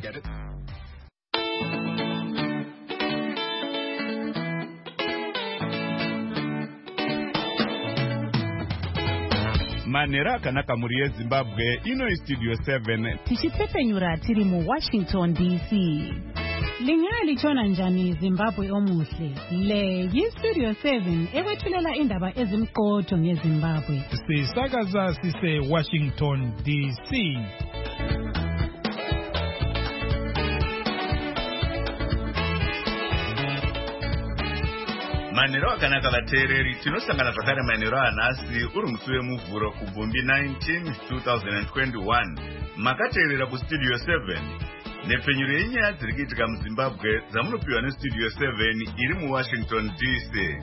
get it. Manera akanaka muri yeZimbabwe ino Studio 7 tichitefenyura tiri mu Washington DC. Lingali chona njani Zimbabwe omuhle. Le yiStudio 7 ekwethulela indaba ezimqotho ngeZimbabwe. Sisakaza sise Washington DC. Manero akanaka vateereri tinosangana zvakare manero anhasi uri musi wemuvhuro kubvumbi 19 2021 makateerera kuStudio 7 nepfenyuro yenyaya dziri kuitika muZimbabwe dzamunopiwa neStudio 7 iri muWashington DC.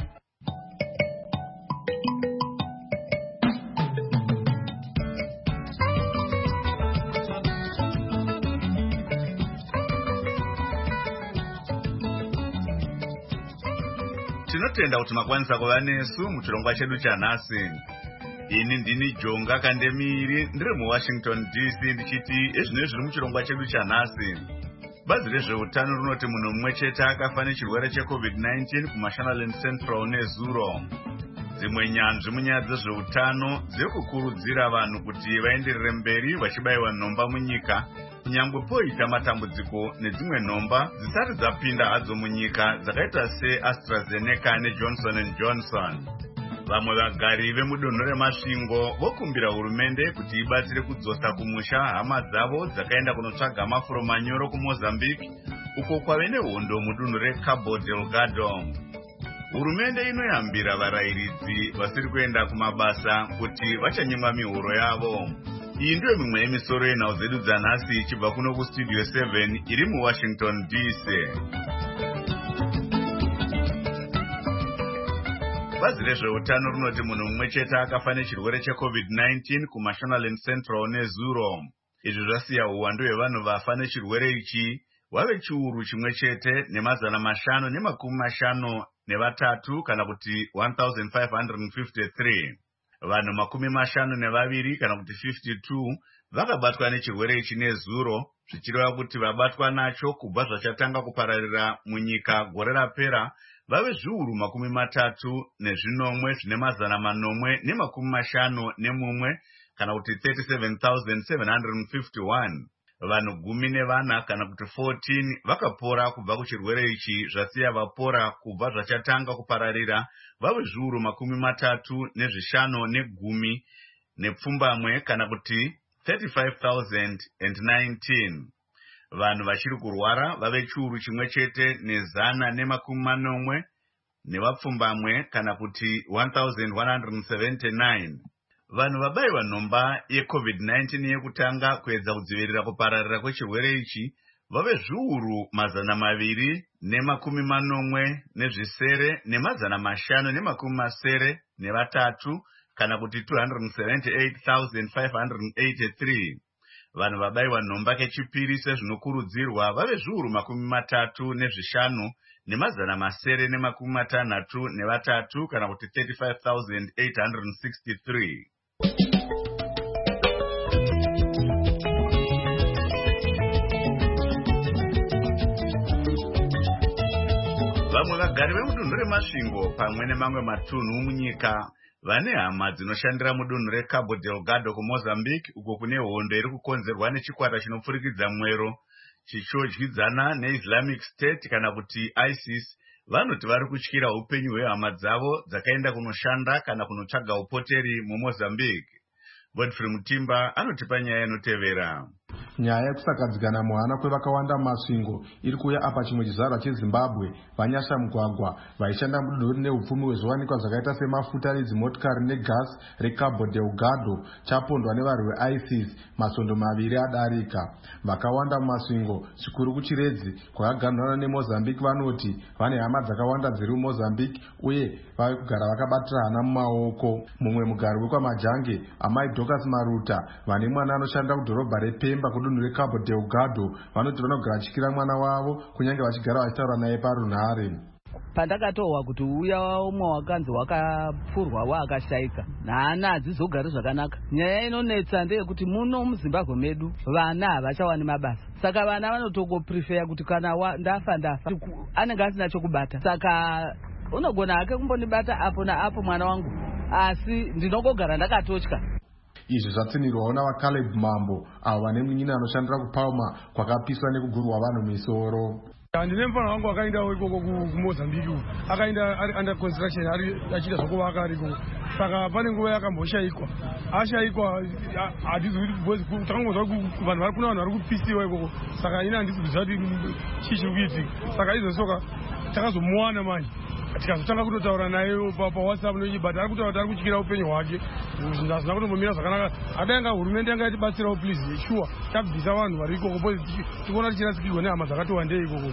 Tinotenda kuti makwanisa kuva nesu muchirongwa chedu chanhasi. Ini ndini Jonga Kandemiri ndiri muWashington DC ndichiti ezvino zviri muchirongwa chedu chanhasi. Bazi rezveutano rinoti munhu mumwe chete akafa nechirwere cheCovid-19 kuMashonaland Central neZuro. Dzimwe nyanzvi munyaya dzezveutano dziri kukurudzira vanhu kuti vaenderere mberi vachibayiwa nhomba munyika nyangwe poita matambudziko nedzimwe nhomba dzisati dzapinda hadzo munyika dzakaita seAstraZeneca neJohnson & Johnson. Vamwe vagari vemudonho remasvingo vokumbira hurumende kuti ibatsire kudzosa kumusha hama dzavo dzakaenda kunotsvaga mafuro manyoro kuMozambique uko kwave nehondo mudunhu reCabo Delgado. Hurumende inoyambira varayiridzi vasiri kuenda kumabasa kuti vachanyimwa mihoro yavo. Iyi ndiyo mimwe yemisoro yenhau dzedu dzanhasi ichibva kuno kuStudio 7 iri muWashington DC. Bazi rezveutano rinoti munhu mumwe chete akafa nechirwere cheCovid-19 kuMashonaland Central neZuro. Izvi zvasiya uwandu hwevanhu vafa nechirwere ichi wave chiuru chimwe chete ne553 kana kuti 1553. Vanhu 52 kana kuti 52 vakabatwa nechirwere ichi neZuro, zvichireva kuti vabatwa nacho kubva zvachatanga kupararira munyika gore rapera vave zviuru 33,451 kana kuti 37,751. Vanhu 14 kana kuti 14 vakapora kubva kuchirwere ichi zvasiya vapora kubva zvachatanga kupararira vave zviuru 35,10 nepfumbamwe kana kuti 35,019. Vanhu vachiri kurwara vave chiuru chimwe chete ne140 nevapfumbamwe kana kuti 1,179. Vanhu vabayiwa nhomba yeCovid-19 yekutanga kuedza kudzivirira kupararira kwechirwere ichi vave zviuru 280,583 kana kuti 278,583. Vanhu vabayiwa nhomba kechipiri sezvinokurudzirwa vave zviuru 35,763 kana kuti 35,863. Vamwe vagari vemudunhu remasvingo pamwe nemamwe matunhu munyika vane hama dzinoshandira mudunhu reCabo Delgado kuMozambique uko kune hondo iri kukonzerwa nechikwata chinopfurikidza mwero chichodyidzana neIslamic State kana kuti ISIS. Vanoti vari kutyira upenyu hwehama dzavo dzakaenda kunoshanda kana kunotsvaga upoteri muMozambique. Godfrey Mutimba anotipa nyaya inotevera. Nyaya yekusagadzikana muhana kwevakawanda mumasvingo iri kuuya apa chimwe chizvarwa cheZimbabwe vanyasha mugwagwa vaishanda mudunhu neupfumi hwezviwanikwa zvakaita semafuta nedzimotikari negasi reCabo Delgado chapondwa nevarwi veISIS masvondo 2 adarika. Vakawanda mumasvingo zvikuru kuchiredzi kwakaganhurana neMozambique vanoti vane hama dzakawanda dziri muMozambique uye vave kugara vakabatira hana mumaoko. Mumwe mugari wekwamajange amai Dorcas Maruta vane mwana anoshanda kudhorobha rePemba kudunhu reCabo Delgado vanoti vanogara vachikira mwana wavo kunyange vachigara vachitaura naye parunhare. pandakatohwa kuti uya umwe wakanzi wakapfurwa waakashaika naana hadzizogari zvakanaka. Nyaya inonetsa ndeyekuti muno muZimbabwe medu vana havachawani mabasa, saka vana vanotongoprifeya kuti kana ndafa anenge asina chokubata, saka unogona hake kumbonibata apo naapo mwana wangu, asi ndinongogara ndakatotya. Izvi zvatsinirwawo navaCaleb Mambo, avo vane munyini anoshandira kuPalma kwakapiswa nekugurwa vanhu misoro. Ndine mufana wangu akaendawo ikoko kuMozambique, akaenda ari under construction, ari achiita zvokuvaka ariko. Saka pane nguva yakamboshaikwa, ashaikwa hatizi kuti takangozva kuti vanhu vari kuna vanhu vari kupisiwa ikoko, saka ina handisi kuziva kuti chii chiri kuitika. Saka izosoka takazomuwana manje tikazotanga kutotaura naye paWhatsApp but ari kutaura kuti ari kutyira upenyu hwake. Hazina kutombomira zvakanaka. Adanga hurumende yanga yatibatsirawo please, sure tabvisa vanhu vari ikoko tikuona tichirasikirwa nehama dzakatowandei ikoko.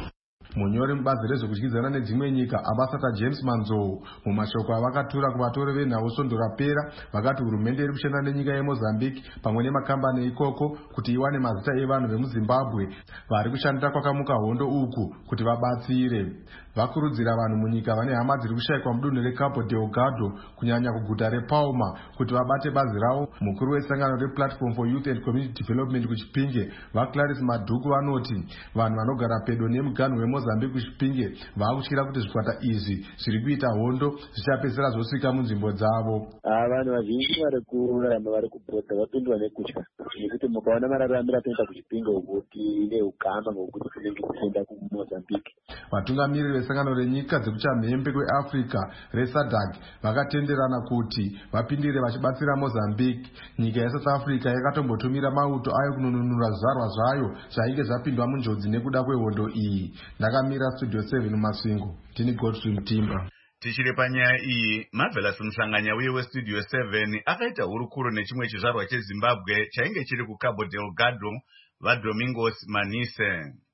Munyori mubazi rezvekudyidzana nedzimwe nyika Ambassador James Manzou mumashoko avakatura kuvatori venhau svondo rapera vakati hurumende iri kushanda nenyika yeMozambique pamwe nemakambani ikoko kuti iwane mazita evanhu vemuZimbabwe vari kushandira kwakamuka hondo uku kuti vabatsire. Vakurudzira vanhu munyika vane hama dziri kushayikwa mudunhu reCabo Delgado kunyanya kuguta rePalma kuti vabate bazi ravo. Mukuru wesangano rePlatform for Youth and Community Development kuChipinge vaClarice Madhuku vanoti vanhu vanogara pedo nemuganhu weMozambique kuChipinge vakutyira kuti zvikwata izvi zviri kuita hondo zvichapedzisira zvosvika munzvimbo dzavo. Vanhu vazhinji vari kuramba vari kupota vapindwa nekutya nekuti mukaona mararamiro atoita kuChipinge ukuthi ine ukama ngokuti kunenge kuchienda kuMozambique. Vatungamiriri vesangano renyika dzekuchamhembe kweAfrica reSADC vakatenderana kuti vapindire vachibatsira Mozambique. Nyika yeSouth Africa yakatombotumira mauto ayo kunonunura zvizvarwa zvayo zvainge zvapindwa munjodzi nekuda kwehondo iyi. Ndakamira Studio 7 muMasvingo, ndini Godfrey Mutimba. Tichiri panyaya iyi, Marvelous Musanganya uye weStudio 7 akaita hurukuro nechimwe chizvarwa cheZimbabwe chainge chiri kuCabo Delgado, vaDomingos Manise.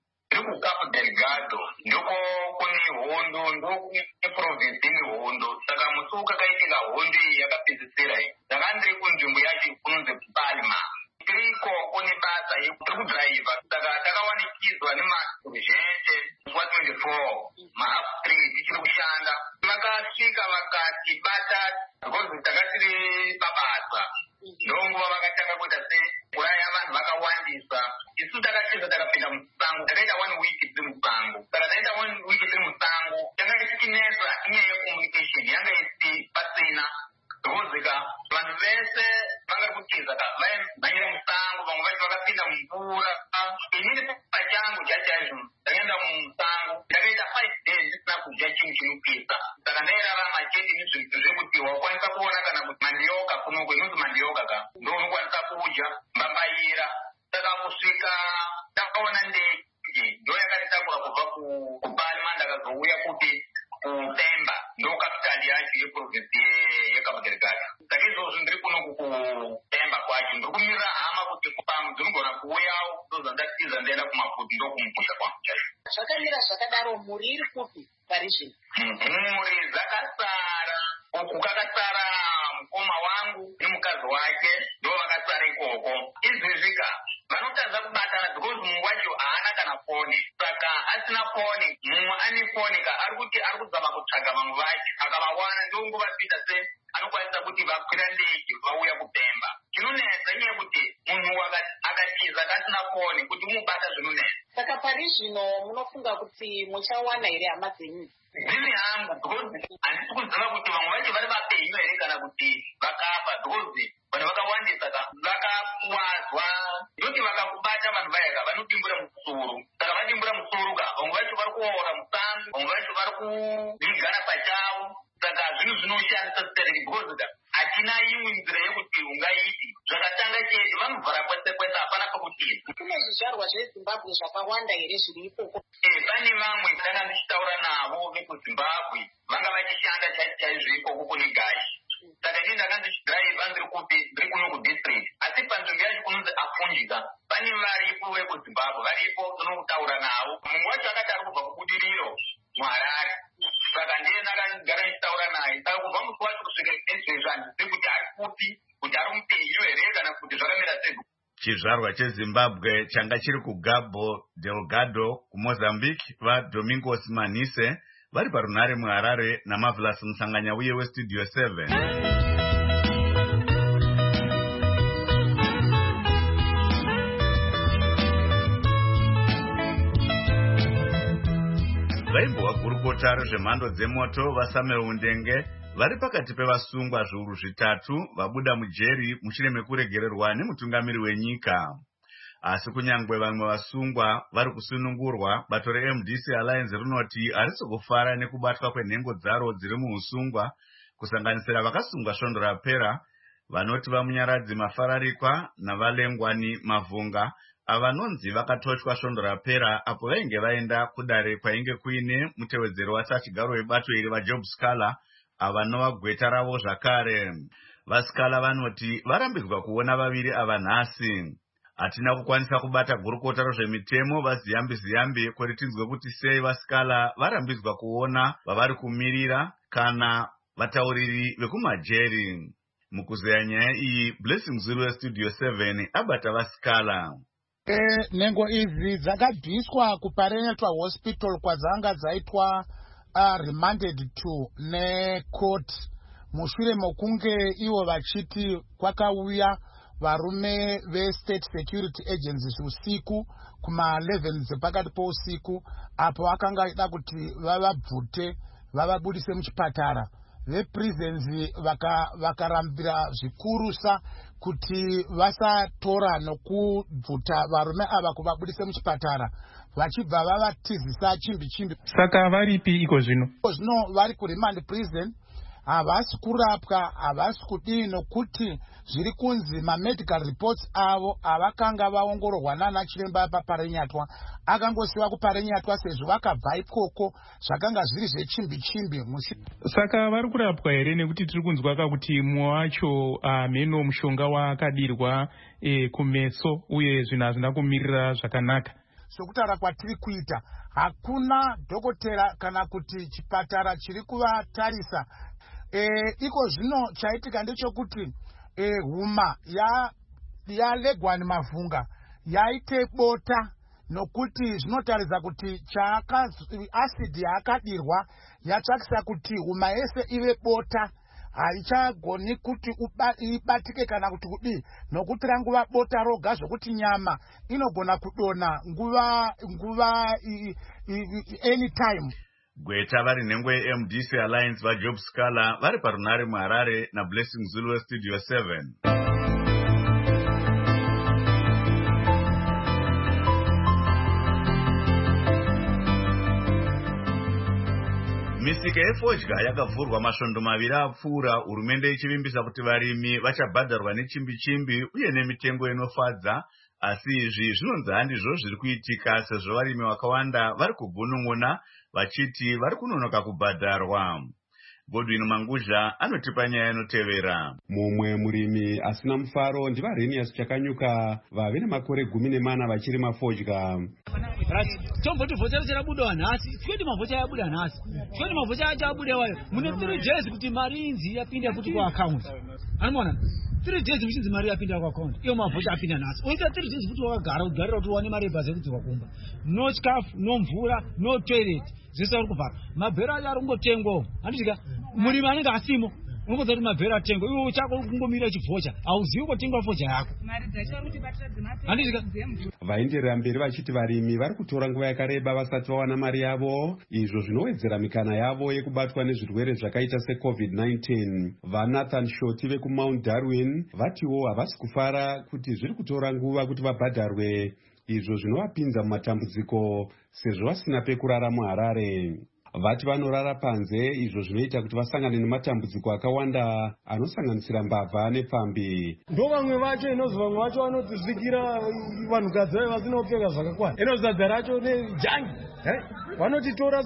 kuCabo Delgado ndiko kune hondo, ndokune province ine hondo. Saka musi wakaitika hondo iyi yakapedzisira iyi, ndakandiri kunzvimbo yacho kunonzi Palma. Tiriko kune basa yekudhiraivha, saka takawanikidzwa nemaruzhinji 24 mahalf 3 tichiri kushanda. Vakasvika vakatibata because takatiri pabasa, ndonguva vakatanga kuita seuraya vanhu vakawandisa. Isu takatiza takapinda musango, takaita 1 week tiri musango. Saka taita 1 week tiri musango, tanga tichinesa inyaya yecommunication yanga isi pasina. Ndozika vanhu vese vanga kutiza vaimhanyira musango, vamwe vacho vakapinda mumvura. Inini pachangu chachaizvo ndakaenda musango, ndakaita 5 days ndisina kudya chinhu chinopisa. Saka ndairarama chete nezvinhu zvekuti wakwanisa kuona kana kuti mandioka kunoko inonzi mandioka ka ndounokwanisa kudya mbambaira. Saka kusvika ndakaona ndege ndoyakatitakura kubva kuPalma ndakazouya kuti kuPemba, ndo kapitali yacho yeprovinsi yeCabo Delgado. Saka izvozvo ndiri kuno kuPemba kwacho, ndiri kumirira hama kuti kupamwe dzinogona kuuyawo ndozandatiza ndaenda kumafuti ndokumukusha kwangu chaizvo. Zvakamira zvakadaro, muri iri kupi parizvino? Mhuri dzakasara uku, kakasara mukoma wangu nemukazi wake ndo vakasara ikoko. Izvizvika vanotadza kubatana because mumwe wacho haana kana foni. Saka asina foni, mumwe ane foni ka ari kuti ari kuzama kutsvaga vamwe vacho, akavawana ndonguva pita se anokwanisa kuti vakwira ndege vauya kuPemba. Chinonetsa nyaya kuti munhu akatiza kasina foni kuti umubata zvinonetsa. Saka parizvino munofunga kuti muchawana here hama dzenyu? Ndini hangu because handisi kuziva kuti vamwe vacho vari vapenyu here kana kuti vakafa, because vanhu vakawandisa ka vakakuwadzwa. Ndoti vakakubata vanhu vaya ka vanodimbura musoro. Saka vadimbura musoro ka vamwe vacho vari kuora musango, vamwe vacho vari kuvigana pachavo. Saka zvinhu zvinoshandisa stereki because ka hatina imwe nzira yekuti ungaiti. Zvakatanga chete vanovhara kwese kwese, hapana kwekutiza. Kune zvizvarwa zveZimbabwe zvakawanda here zviri ikoko? Pane vamwe ndanga ndichitaura navo vekuZimbabwe vanga vachishanda chaizvo ikoko kune Gashi. Saka ini ndanga ndichidhiraivha ndiri kupi, ndiri kuno kudistrict. Asi panzvimbo yacho kunonzi Afunjika pane varipo vekuZimbabwe varipo tinokutaura navo. Mumwe wacho akati ari kubva kubudiriro muHarare. Saka ndiye ndakagara ndichitaura naye. Saka kubva musi wacho kusvika nezvezvo handizivi kuti ari kupi, kuti ari mupenyu here kana kuti zvakamira sei. Chizvarwa cheZimbabwe changa chiri kuCabo Delgado kuMozambique, vaDomingos Manise vari parunare muHarare naMarvelous Musanganya uye weStudio 7. Vaimbova gurukota rezvemhando dzemoto vaSamuel Undenge vari pakati pevasungwa zviuru zvitatu vabuda mujeri mushure mekuregererwa nemutungamiri wenyika. Asi kunyangwe vamwe vasungwa vari kusunungurwa, bato reMDC Alliance rinoti harisi kufara nekubatwa kwenhengo dzaro dziri muusungwa, kusanganisira vakasungwa svondo rapera, vanoti vamunyaradzi Mafararikwa navalengwani Mavhunga, avanonzi vakatotywa svondo rapera apo vainge vaenda kudare kwainge kuine mutevedzero wasachigaro webato iri vaJob Scala, avanova gweta ravo zvakare. VaScala vanoti varambidzwa kuona vaviri ava nhasi. Hatina kukwanisa kubata gurukota rezvemitemo vaZiyambi kuti tinzwe kuti sei vaScala varambidzwa kuona vavari kumirira kana vatauriri vekumajeri. Mukuzeya nyaya iyi, Blessing Zulu weStudio 7 abata vaScala. Nhengo idzi dzakabviswa kuParenetwa Hospital kwadzanga dzaitwa remanded to necourt mushure mokunge ivo vachiti kwakauya varume veState Security Agencies usiku kuma-11 dzepakati pousiku, apo vakanga ida kuti vavabvute vavabudise muchipatara. VePrisons vakarambira zvikurusa kuti vasatora nokubvuta varume ava kuvabudise muchipatara, vachibva vavatizisa chimbi. Saka varipi iko zvino? Zvino vari kuremand prison, havasi kurapwa, havasi kudii, nokuti zviri kunzi mamedical reports avo avakanga vaongororwa nana chiremba paParenyatwa akangosiwa kuParenyatwa sezvo vakabva ikoko zvakanga zviri zvechimbi. Saka vari kurapwa here? Nekuti tiri kunzwa kuti mumwe wacho mheno mushonga waakadirwa kumeso uye zvinhu hazvina kumirira zvakanaka. Sokutaura kwatiri kuita, hakuna dhokotera kana kuti chipatara chiri kuvatarisa. Iko zvino chaitika ndechekuti huma yaLegwani Mavhunga yaite bota, nokuti zvinotaridza kuti asidi yaakadirwa yatsvakisa kuti huma yese ive bota, haichagoni kuti ibatike kana kuti kudii, nokuti ranguva bota roga zvokuti nyama inogona kudonha nguva anytime. Gweta vari nhengo yeMDC Alliance vaJob Scala vari parunare muHarare naBlessing Zulu weStudio 7. Misika yefodya yakavhurwa masvondo maviri apfuura, hurumende ichivimbisa kuti varimi vachabhadharwa nechimbi uye nemitengo inofadza. Asi izvi zvinonzi handizvo zviri kuitika, sezvo varimi vakawanda vari kugunun'una vachiti vari kunonoka kubhadharwa. Godwin Manguzha anotipa nyaya inotevera. Mumwe murimi asina mufaro ndivaRenius Chakanyuka vave nemakore 14 vachirima fodya. Tomboti vhota rabuda nhasi, tikoti mavhota yabuda nhasi, tikoti mavhota achabuda wayo mune 3 days kuti mari inzi yapinda kuti kuaccount. Anoona 3 days michinzi mari yapinda kuaccount, iyo mavhota apinda nhasi. Uita 3 days kuti wakagara ugarira kuti uwane mari yebhazi kuti wakumba. No chikafu, no mvura, no toilet. Zvese ari kuvhara. Mabhero acho ari kungotengwa. Handitika murimi anenge asimo. Unongoza kuti mabhero atengwa. Iwe chako kungomira chivhocha. Hauzivi kutengwa focha yako. Mari dzacho ari kuti batira dzemapera. Handitika vaenderera mberi vachiti varimi vari kutora nguva yakareba vasati vawana mari yavo, izvo zvinowedzera mikana yavo yekubatwa nezvirwere zvakaita seCovid-19. VaNathan Shoti vekuMount Darwin vatiwo havasi kufara kuti zviri kutora nguva kuti vabhadharwe, izvo zvinovapinza mumatambudziko sezvo vasina pekurara muHarare. Vati vanorara panze, izvo zvinoita kuti vasangane nematambudziko akawanda anosanganisira mbavha nepfambi. Ndo vamwe vacho inozi vamwe vacho vanotizikira vanhukadzi vaya vasina kupfeka zvakakwana. Inosadza racho nejangi. Vanotitora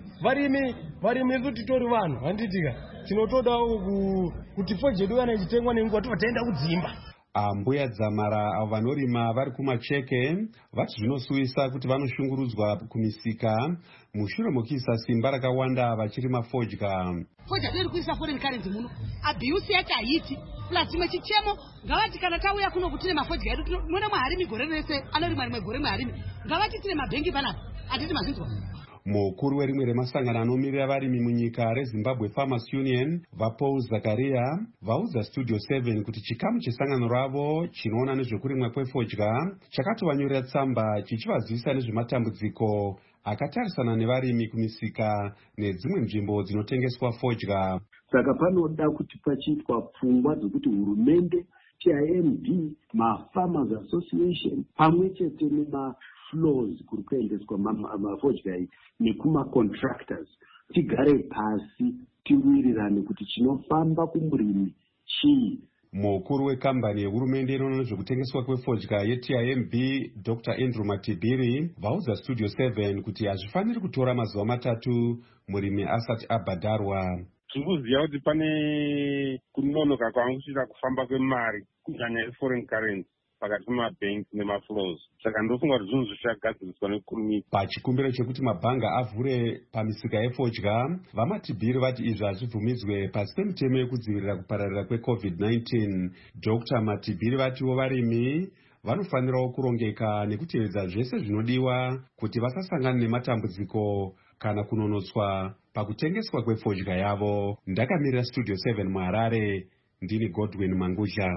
varimi isu titori vanhu. Handitika tinotodawo kuti fodya yedu kana ichitengwa nenguva totaenda kudzimba. Mbuya Dzamara avo vanorima vari kumacheke vati zvinosuwisa kuti vanoshungurudzwa kumisika mushure mokuisa simba rakawanda vachirima fodya. Fodya riri kuisa foreign currency muno, abuse yacho haiti, plus chimwe chichemo ngavati kana tauya kuno kutine mafodya edu tinona mwaharimi gore rese anorima rimwe gore mwaharimi, ngavati tine mabhengi panapa, hatiti mazvinzwa. Mukuru werimwe remasangano anomirira varimi munyika reZimbabwe Farmers Union, vaPaul Zakaria, vaudza Studio 7 kuti chikamu chesangano ravo chinoona nezvekurimwa kwefodya chakatovanyorera tsamba chichivazivisa nezvematambudziko akatarisana nevarimi kumisika nedzimwe nzvimbo dzinotengeswa fodya. Saka panoda kuti pachiitwa pfungwa dzekuti hurumende, TIMB, maFarmers Association pamwe chete nemaflows kuri kuendeswa mafodya nekuma-contractors tigare pasi tiwirirane kuti chinofamba kumurimi chii. Mukuru wekambani yehurumende inoona nezvekutengeswa kwefodya yeTIMB, Dr. Andrew Matibiri, vaudza Studio 7 kuti hazvifaniri kutora mazuva 3 murimi asati abhadharwa. Tikuziva kuti pane kunonoka kwakuchita kufamba kwemari kunyanya yeforeign currency pakati pemabhengi nemaflows. Saka ndofunga kuti zvinhu zvichagadziriswa nekurumidza. Pachikumbiro chekuti mabhanga avhure pamisika yefodya, vaMatibiri vati izvi hazvibvumidzwe pasi pemitemo yekudzivirira kupararira kweCovid-19. Dr. Matibiri vatiwo varimi vanofanirawo kurongeka nekutevedza zvese zvinodiwa kuti vasasangana nematambudziko kana kunonotswa pakutengeswa kwefodya yavo. Ndakamirira Studio 7 muHarare, ndini Godwin Mangusha.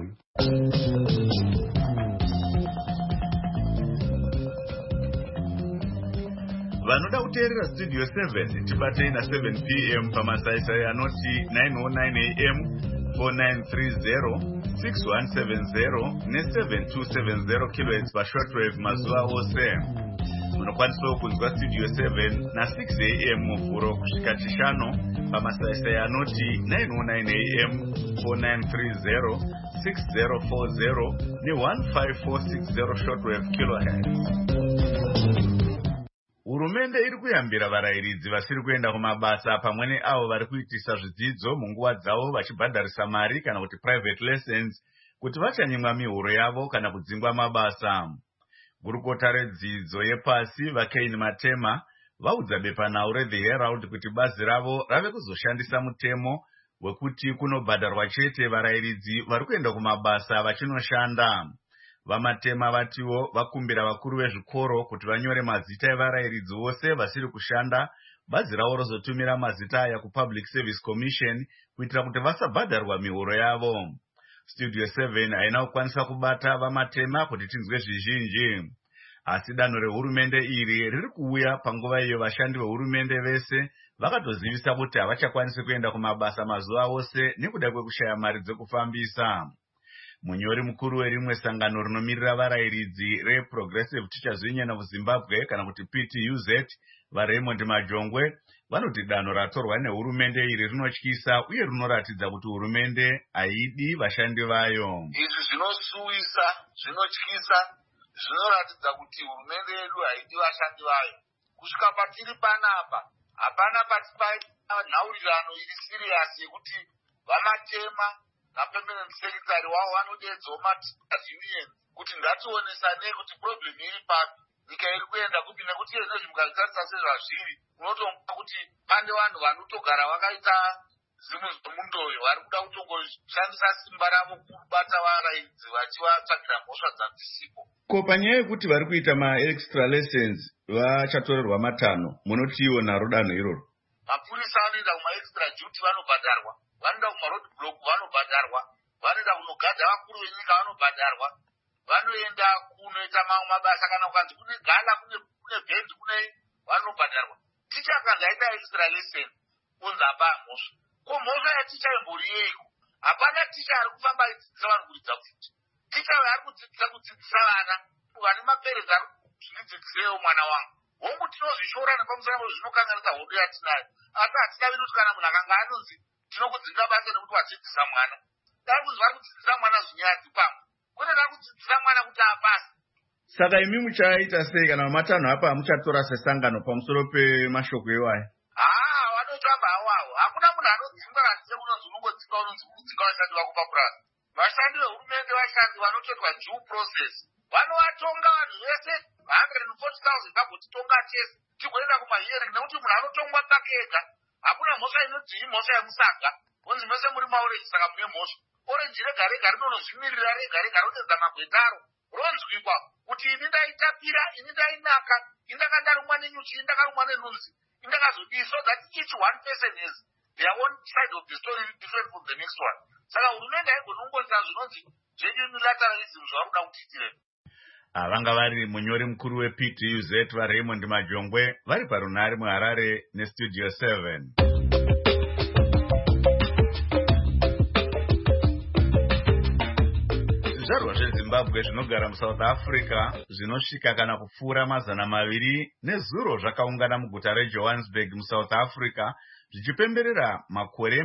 Vanoda kuteerera Studio 7 tibatei na 7 p.m. pamasaisai anoti 909 am 4930 6170 ne7270 kHz pashortwave mazuva ose. Munokwanisawo kunzwa Studio 7 na 6 am muvhuro kusvika chishanu pamasaisai anoti 909 am 4930 6040 ne15460 shortwave kHz. Hurumende iri kuyambira varayiridzi vasiri kuenda kumabasa pamwe neavo vari kuitisa zvidzidzo munguva dzavo vachibhadharisa mari kana kuti private lessons kuti vachanyimwa mihuro yavo kana kudzingwa mabasa. Gurukota redzidzo yepasi vaKain Matema vaudza bepanhau reThe Herald kuti bazi ravo rave kuzoshandisa mutemo wekuti kunobhadharwa chete varayiridzi vari kuenda kumabasa vachinoshanda. VaMatema vatiwo vakumbira vakuru vezvikoro kuti vanyore mazita evarayiridzi vose vasiri kushanda, bazi ravo rozotumira mazita aya kuPublic Service Commission kuitira kuti vasabhadharwa mihuro yavo. Studio 7 haina kukwanisa kubata VaMatema kuti tinzwe zvizhinji. Asi danho rehurumende iri riri kuuya panguva iyo vashandi vehurumende vese vakatozivisa kuti havachakwanisi kuenda kumabasa mazuva ose nekuda kwekushaya mari dzekufambisa. Munyori mukuru werimwe sangano rinomirira varayiridzi reProgressive Teachers Union of Zimbabwe kana kuti PTUZ, vaRaymond Majongwe, vanoti danho ratorwa nehurumende iri rinotyisa uye rinoratidza kuti hurumende haidi vashandi vayo. Izvi zvinosuwisa, zvinotyisa, zvinoratidza kuti hurumende yedu haidi vashandi vayo. Kusvika patiri panapa, hapana nhaurirano iri serious yekuti vaMatema naPermanent Secretary wavo vanodedzawo maTeachers Union kuti ngationesanei kuti problem iri papi, nyika iri kuenda kupi, nekuti nezvi mukazitarisa sezvazviri unotonga kuti pane vanhu vanotogara vakaita zimu zvemundoyo vari kuda kutongoshandisa simba ravo kubata varayiridzi vachivatsvagira mhosva dzadzisipo. Ko panyaya yekuti vari kuita maextra lessons vachatorerwa matanho, munotiwo naro danho iroro? Mapurisa vanoenda kumaextra duty vanobhadharwa, vanoenda kumaroad block vanobhadharwa, vanoenda kunogadha vakuru venyika vanobhadharwa, vanoenda kunoita mamwe mabasa kana kukanzi kune gala kune bhendi kunei vanobhadharwa. Ticha akanzi aita extra lesson unzi hapaa mhosva. Ko mhosva yaticha imbori yeiko? Hapana ticha ari kufamba achidzidzisa vanhu kuridza futi. Ticha ari kudzidzisa vana vane maperezi ari zvindidzidzisewo mwana wangu. Hongu tinozvishora nepamusana zvinokanganisa hondo yatinayo. Asi hatidavi kuti kana munhu akanga anonzi tinokudzinga basa nekuti wadzidzisa mwana. Dari kunzi vari kudzidzisa mwana zvinyadzi pamwe. Kwete dari kudzidzisa mwana kuti apase. Saka imi muchaita sei kana matanho apa muchatora sesangano pamusoro pemashoko iwaya? Vanotamba hawavo. Hakuna munhu anodzingwa kachise kunonzi unongodzinga unodzinga vashandi vako papurasi. Vashandi vehurumende vashandi vanotoitwa due process. Vanovatonga vanhu vese 140,000 vagotitonga chese tigoenda kumahearing, nekuti munhu anotongwa pake ega. Hakuna mhosva inoti imhosva yemusanga. Onzi mese muri maorenji saka mune mhosva. Orenji rega rega rinonozvimirira rega rega rodedza magwetaro. Ronzwikwa kuti ini ndaitapira, ini ndainaka, ini ndakandarumwa nenyuchi, ini ndakarumwa nenhunzi, ini ndakazodii, so that each one person is their own side of the story different from the next one. Saka hurumende haigoni kungoita zvinonzi zveunilateralism zvavari kuda kutiitire. Vanga vari munyori mukuru wePTUZ vaRaymond Majongwe vari parunhare muHarare neStudio 7. Zvizvarwa zveZimbabwe zvinogara muSouth Africa zvinosvika kana kupfuura 200 nezuro zvakaungana muguta reJohannesburg muSouth Africa zvichipemberera makore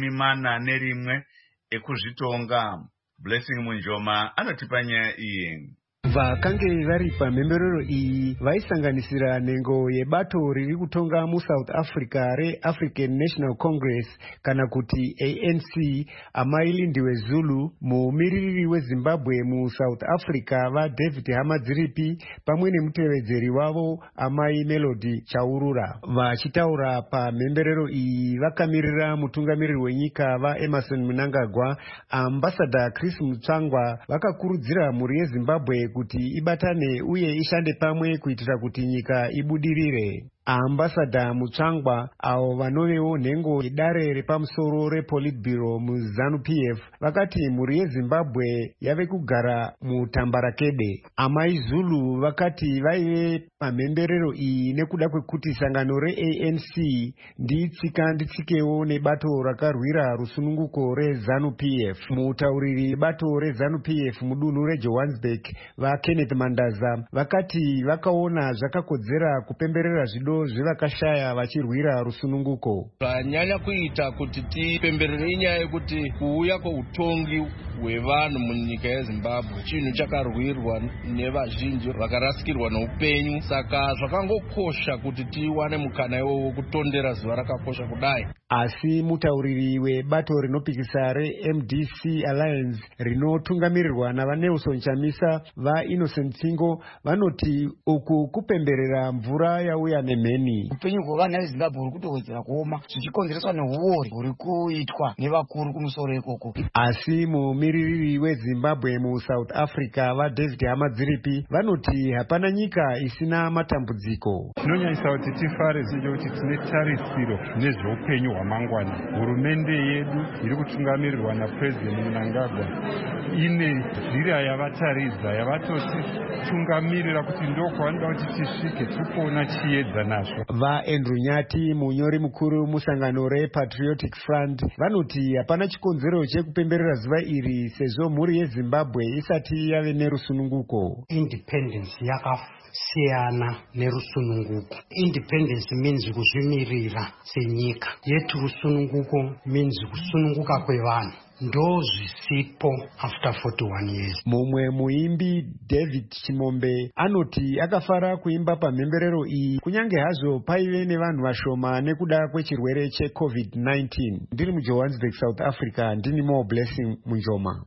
41 ekuzvitonga. Blessing Munjoma anotipa nyaya iyi. Vakange vari pamhemberero iyi vaisanganisira nhengo yebato riri kutonga muSouth Africa reAfrican National Congress kana kuti ANC, Amai Lindiwe Zulu, mumiririri weZimbabwe muSouth Africa vaDavid Hamadziripi pamwe nemutevedzeri wavo Amai Melody Chaurura. Vachitaura pamhemberero iyi vakamirira mutungamiriri wenyika vaEmerson Mnangagwa, Ambassador Chris Mutsvangwa vakakurudzira mhuri yeZimbabwe kuti ibatane uye ishande pamwe kuitira kuti nyika ibudirire. Ambassador Mutsvangwa avo vanovewo nhengo yedare repamusoro rePolitburo muZANU-PF vakati mhuri yeZimbabwe yave kugara mutambarakede. Amai Zulu vakati vaive pamhemberero iyi nekuda kwekuti sangano reANC nditsika nditsikewo nebato rakarwira rusununguko reZANU-PF. Mutauriri bato reZANU-PF mudunhu reJohannesburg vaKenneth Mandaza vakati vakaona zvakakodzera kupemberera zvido zvevakashaya vachirwira rusununguko. Zvanyanya kuita kuti tipemberere inyaya yekuti kuuya kweutongi hwevanhu munyika yeZimbabwe chinhu chakarwirwa nevazhinji vakarasikirwa neupenyu. Saka zvakangokosha kuti tiwane mukana iwowo kutondera zuva rakakosha kudai. Asi mutauriri webato rinopikisa reMDC Alliance rinotungamirirwa navaNelson Chamisa vaInnocent Tsingo vanoti uku kupemberera mvura yauya nemheni. Upenyu hwevana veZimbabwe huri kutowedzera kuoma zvichikonzereswa neuori huri kuitwa nevakuru kumusoro ikoko. Asi mumiririri weZimbabwe muSouth Africa vaDavid Hamadziripi vanoti hapana nyika isina matambudziko. Tinonyanyisa kuti tifare kuti tine tarisiro nezveupenyu hwamangwana. Hurumende yedu iri kutungamirirwa naPresident Mnangagwa ine nzira yavataridza yavatotitungamirira kuti ndokwavanoda kuti tisvike tikuona chiedza nazvo. VaAndrew Nyati munyori mukuru musangano rePatriotic Front vanoti hapana chikonzero chekupemberera zuva iri sezvo mhuri yeZimbabwe isati yave nerusununguko. Independence yakasiyana nerusununguko. Independence means kuzvimirira senyika, yet rusununguko means kusununguka kwevanhu. Ndo zvisipo after 41 years. Mumwe muimbi David Chimombe anoti akafara kuimba pamhemberero iyi kunyange hazvo paive nevanhu vashoma nekuda kwechirwere cheCovid-19. Ndiri muJohannesburg, South Africa, ndini Mo Blessing Munjoma.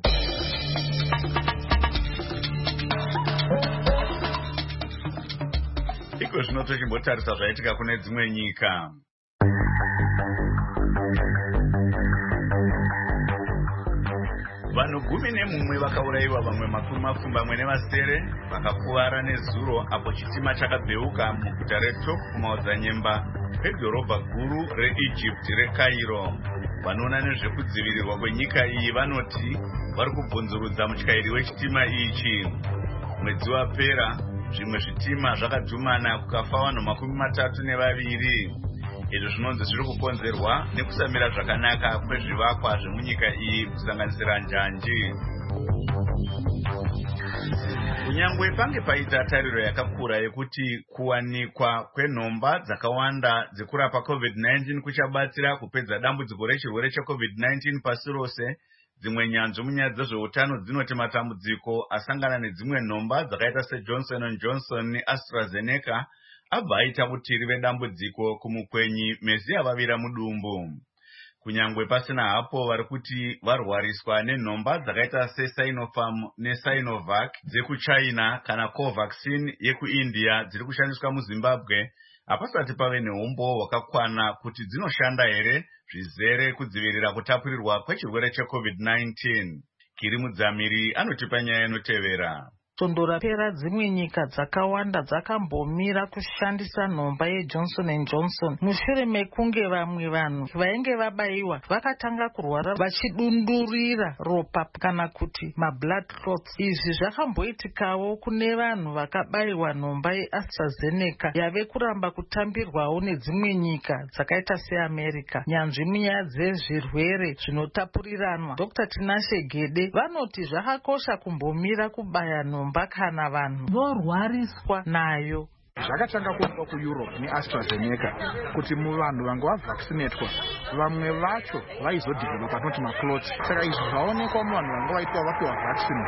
Iko zvino tochimbotarisa zvaitika kune dzimwe nyika. Vanhu 11 vakaurayiwa, vamwe makumi mapfumbamwe nevasere vakakuvara nezuro apo chitima chakabheuka muguta reTop kumaodzanyemba pedhorobha guru reEgypt reCairo. Vanoona nezvekudzivirirwa kwenyika iyi vanoti vari kubvunzurudza mutyairi wechitima ichi. Mwedzi wapera zvimwe zvitima zvakadhumana kukafa vanhu 32. Izvo zvinonzi zviri kukonzerwa nekusamira zvakanaka kwezvivakwa zvemunyika iyi kusanganisira njanji. Kunyangwe pange paita tariro yakakura yekuti kuwanikwa kwenhomba dzakawanda dzekurapa COVID-19 kuchabatsira kupedza dambudziko rechirwere cheCovid-19 pasi rose, dzimwe nyanzvi munyaya dzezveutano dzinoti matambudziko asangana nedzimwe nhomba dzakaita seJohnson & Johnson neAstraZeneca abva aita kuti rive dambudziko kumukwenyi mezi yavavira mudumbu. Kunyangwe pasina hapo vari kuti varwariswa nenhomba dzakaita seSinopharm neSinovac dzekuChina kana Covaxin yekuIndia dziri kushandiswa muZimbabwe, hapasati pave neumbo hwakakwana kuti dzinoshanda here zvizere kudzivirira kutapurirwa kwechirwere cheCovid-19. Kiri Mudzamiri anotipa nyaya inotevera. Tondorapera dzimwe nyika dzakawanda dzakambomira kushandisa nhomba yeJohnson & Johnson mushure mekunge vamwe vanhu vainge vabaiwa vakatanga kurwara vachidundurira ropa kana kuti mablood clots. Izvi zvakamboitikawo kune vanhu vakabaiwa nhomba yeAstraZeneca yave kuramba kutambirwawo nedzimwe nyika dzakaita seAmerica. Nyanzvi munyaya dzezvirwere zvinotapuriranwa Dr. Tinashe Gede vanoti zvakakosha kumbomira kubaya nhomba kana vanhu vorwariswa nayo. Zvakatanga kuitwa kuEurope neAstraZeneca kuti vanhu vanga vavhaccinatwa vamwe vacho vaizodhivhelopa noti maclots. Saka izvi zvaonekwa muvanhu vanga vaitwa vapiwa vaccine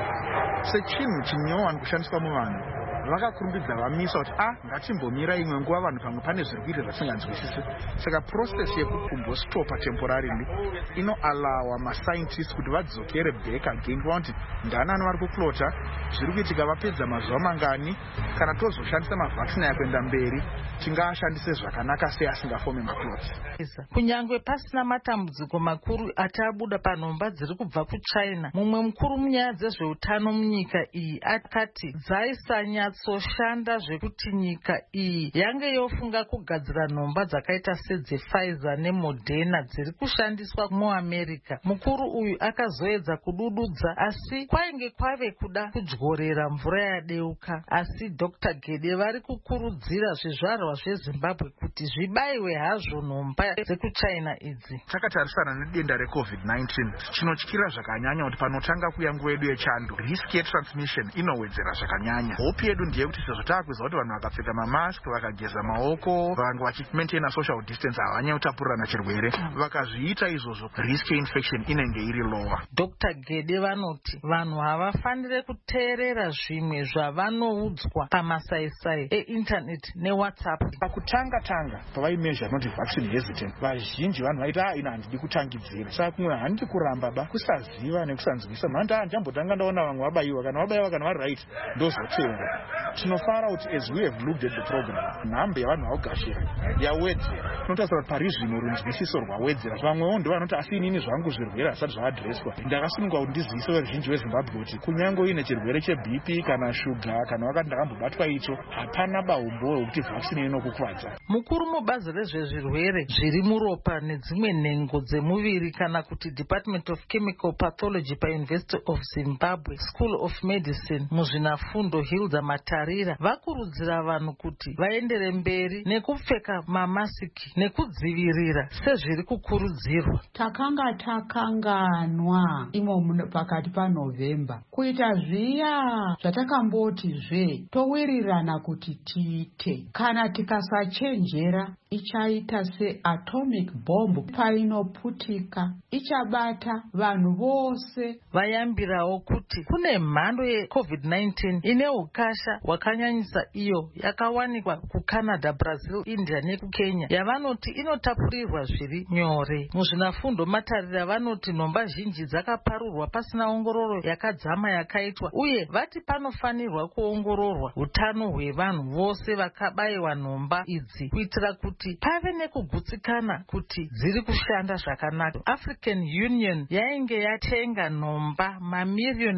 sechinhu chinyowani kushandiswa muvanhu. Vakakurumbidza vamisa kuti ngatimbomira imwe nguva vanhu pamwe pane zviri kuita zvatinganzwisisi. Saka process yekukumbostopa temporarily inoalawa mascientists kuti vadzokere back again kuti ndanani vari kuklota, zviri kuitika vapedza mazuva mangani, kana tozoshandisa mavhaccine yakuenda mberi tingaashandise zvakanaka sei asingafome maclots. Kunyangwe pasina matambudziko makuru atabuda panhomba dziri kubva kuChina, mumwe mukuru munyaya dzezveutano munyika iyi akati dzaisanyatsoshanda zvekuti nyika iyi yange yofunga kugadzira nhomba dzakaita sedzePfizer neModerna dziri kushandiswa muAmerica. Mukuru uyu akazoedza kudududza asi kwainge kwave kuda kudyorera mvura yadeuka. Asi Dr. Gede vari kukurudzira zvizvarwa zveZimbabwe kuti zvibayiwe hazvo nhomba dzekuChina idzi. Takatarisana nedenda reCovid-19 chinotyira zvakanyanya kuti panotanga kuya nguva yedu yechando risk yetransmission inowedzera zvakanyanya. Hope yedu ndiye kuti sezvo takuziva kuti vanhu vakapfeka mamask, vakageza maoko, vanga vachimaintaina social distance havanyatapurirana chirwere, vakazviita izvozvo risk yeinfection inenge iri lower. Dr. Gede vanoti vanhu havafanire kuteerera zvimwe zvavanoudzwa pamasaisai einternet neWhatsApp. Pakutanga pavaimezha noti vaccine hesitant, vazhinji vanhu vaita ina handidi kutangidzira. Saka kumwe handidi kuramba kusaziva nekusanzwisa. Mhanda ndambotanga ndaona vamwe vabaiwa kana varight ndozotenga. Tinofara kuti as we have looked at the program, nhambo yavanhu vaugashira yawedzera. Tinotarisira kuti pari zvino runzwisiso rwawedzera. Vamwewo ndovanoti asi inini zvangu zvirwere hasati zvaadreswa. Ndakasununguka kuti ndizivise veruzhinji veZimbabwe kuti kunyange uine chirwere cheBP kana shuga kana wakati ndakambobatwa icho, hapana bahombo hwekuti vaccine inokukwadza. Mukuru mubazi rezvezvirwere zviri muropa nedzimwe nhengo dzemuviri kana kuti Department of Chemical Pathology paUniversity of Zimbabwe School of Medicine muzvinafundo Hilda Matarira vakurudzira vanhu kuti vaendere mberi nekupfeka mamasiki nekudzivirira sezviri kukurudzirwa. Takanga takanganwa pakati paNovemba kuita zviya zvatakamboti towirirana kuti tiite, kana tikasachenjera ichaita seatomic bomb painoputika, ichabata vanhu vose. Vayambirawo kuti kune mhando yeCovid-19 ine ukasha hwakanyanyisa iyo yakawanikwa kuCanada, Brazil, India nekuKenya yavanoti inotapurirwa zviri nyore. Muzvinafundo Matarira vanoti nhomba zhinji dzakaparurwa pasina ongororo yakadzama yakaitwa, uye vati panofanirwa kuongororwa utano hwevanhu vose vakabayiwa nhomba idzi kuitira kuti pave nekugutsikana kuti dziri kushanda zvakanaka. African Union yainge yatenga nhomba mamiriyoni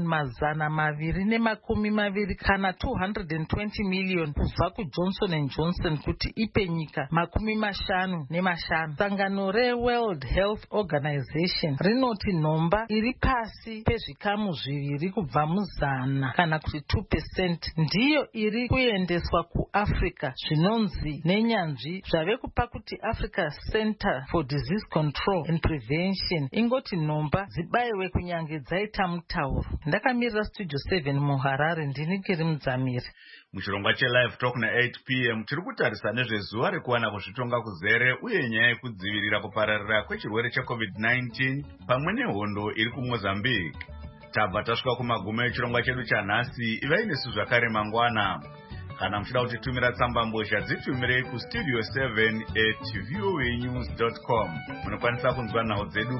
220 kana 220 million kubva kuJohnson & Johnson kuti ipe nyika 55. Sangano reWorld Health Organization rinoti nhomba iri pasi pezvikamu zviviri kubva muzana kana kuti 2% ndiyo iri kuendeswa kuAfrica zvinonzi nenyanzvi zvave kupa kuti Africa Center for Disease Control and Prevention ingoti nhomba dzibayiwe kunyange dzaita mutauro. Ndakamirira Studio 7 muHarare, ndini Kiri Mudzamiri. Muchirongwa cheLive Talk na8 p.m. tiri kutarisa nezvezuva rekuwana kuzvitonga kuzere uye nyaya yekudzivirira kupararira kwechirwere cheCovid-19 pamwe nehondo iri kuMozambique. Tabva tasvika kumagumo echirongwa chedu chanhasi. Ivai nesu zvakare mangwana. Kana muchida kutitumira tsamba mbozha dzitumirei kustudio 7@voanews.com. Munokwanisa kunzwa nhau dzedu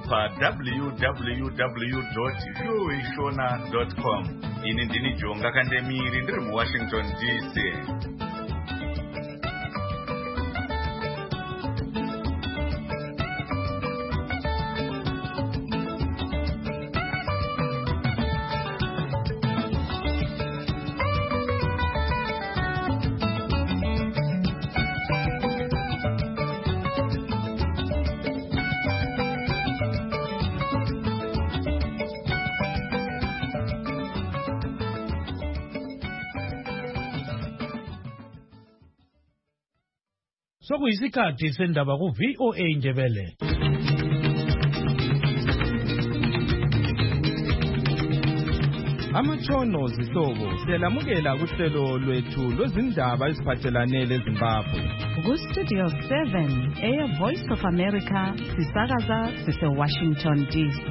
www.voashona.com. Ini ndini Jonga Kandemiri ndiri muWashington DC. sokuyisikhathi sendaba ku-VOA Indebele. Amatshono zihlobo siyalamukela kuhlelo lwethu lwezindaba eziphathelane leZimbabwe. Ku-Studio 7 Voice of America sisakaza sise-Washington DC.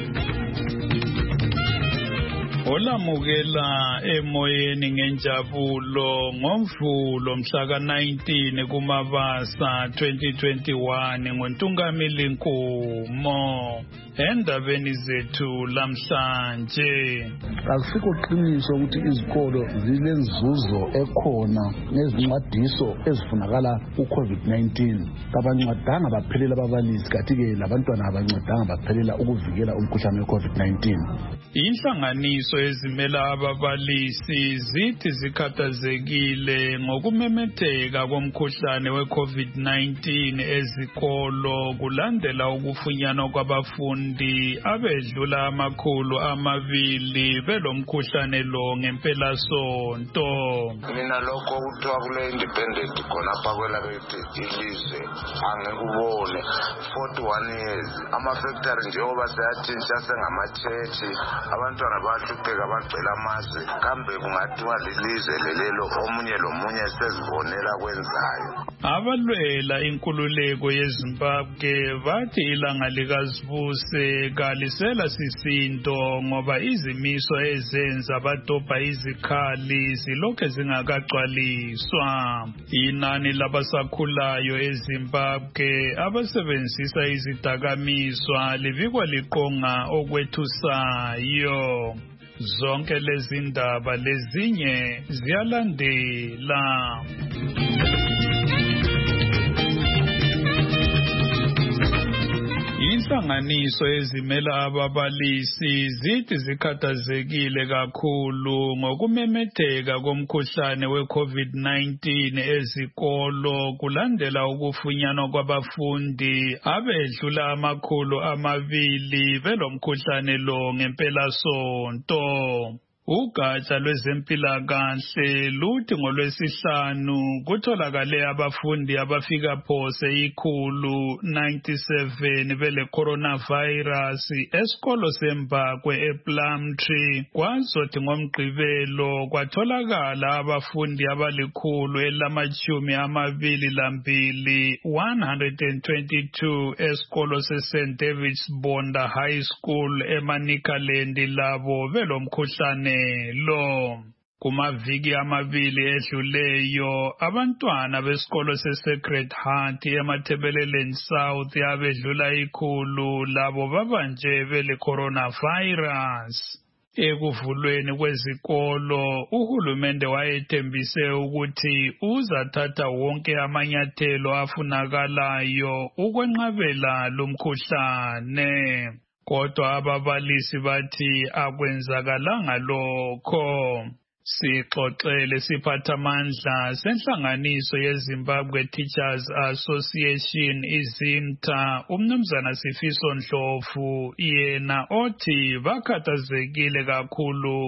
Olamukela emoyeni ngenjabulo ngomvulo mhla ka-19 kuMabasa 2021 ngoNtungamili Nkumo. Endabeni zethu lamhlanje, akusikho qiniso ukuthi izikolo zilenzuzo ekhona nezincwadiso ezifunakala ku-COVID-19. Abancwadanga baphelela ababalisi, kanti-ke labantwana abancwadanga baphelela ukuvikela umkhuhlane we-COVID-19. Inhlanganiso ezimela ababalisi zithi zikhathazekile ngokumemetheka komkhuhlane we-COVID-19 ezikolo kulandela ukufunyanwa kwabafundi abedlula 200 belomkhuhlane lo ngempelasonto. Mina lokho kuthiwa kule independent khonapha kwelakithi ilizwe angikubone 41 years ama-factory njengoba seyatshintsha sengama-church, abantwana bahlupheka bagcwela amazwe, kambe kungathiwa lilizwe lelelo omunye lomunye sezibonela kwenzayo. Abalwela inkululeko yeZimbabwe bathi ilanga likaZibuse kalisela sisinto ngoba izimiso ezenza badobha izikhali zilokhe zingakagcwaliswa. Inani labasakhulayo eZimbabwe abasebenzisa izidakamizwa libikwa liqonga okwethusayo. Zonke lezi ndaba lezinye ziyalandela. Inhlanganiso ezimela ababalisi zithi zikhathazekile kakhulu ngokumemetheka komkhuhlane we-COVID-19 ezikolo kulandela ukufunyanwa kwabafundi abedlula 200 belomkhuhlane lo ngempelasonto. Ugatsha lwezempilakahle luthi ngolwesihlanu kutholakale abafundi abafika phose 197 bele coronavirus esikolo seMbakwe ePlumtree. Kwazothi ngomgqibelo kwatholakala abafundi abali122 122 esikolo seSt David's Bonda High School eManicaland labo belomkhuhlane lo. Kumaviki 2 edluleyo abantwana besikolo seSacred Heart eMathebeleleni South abedlula 100 labo babanje bele coronavirus. Ekuvulweni kwezikolo uhulumende wayethembise ukuthi uzathatha wonke amanyathelo afunakalayo ukwenqabela lumkhuhlane. Kodwa ababalisi bathi akwenzakalanga lokho. Sixoxele siphathamandla senhlanganiso yeZimbabwe Teachers Association iZIMTA umnumzana Sifiso Ndlovu, yena othi bakhathazekile kakhulu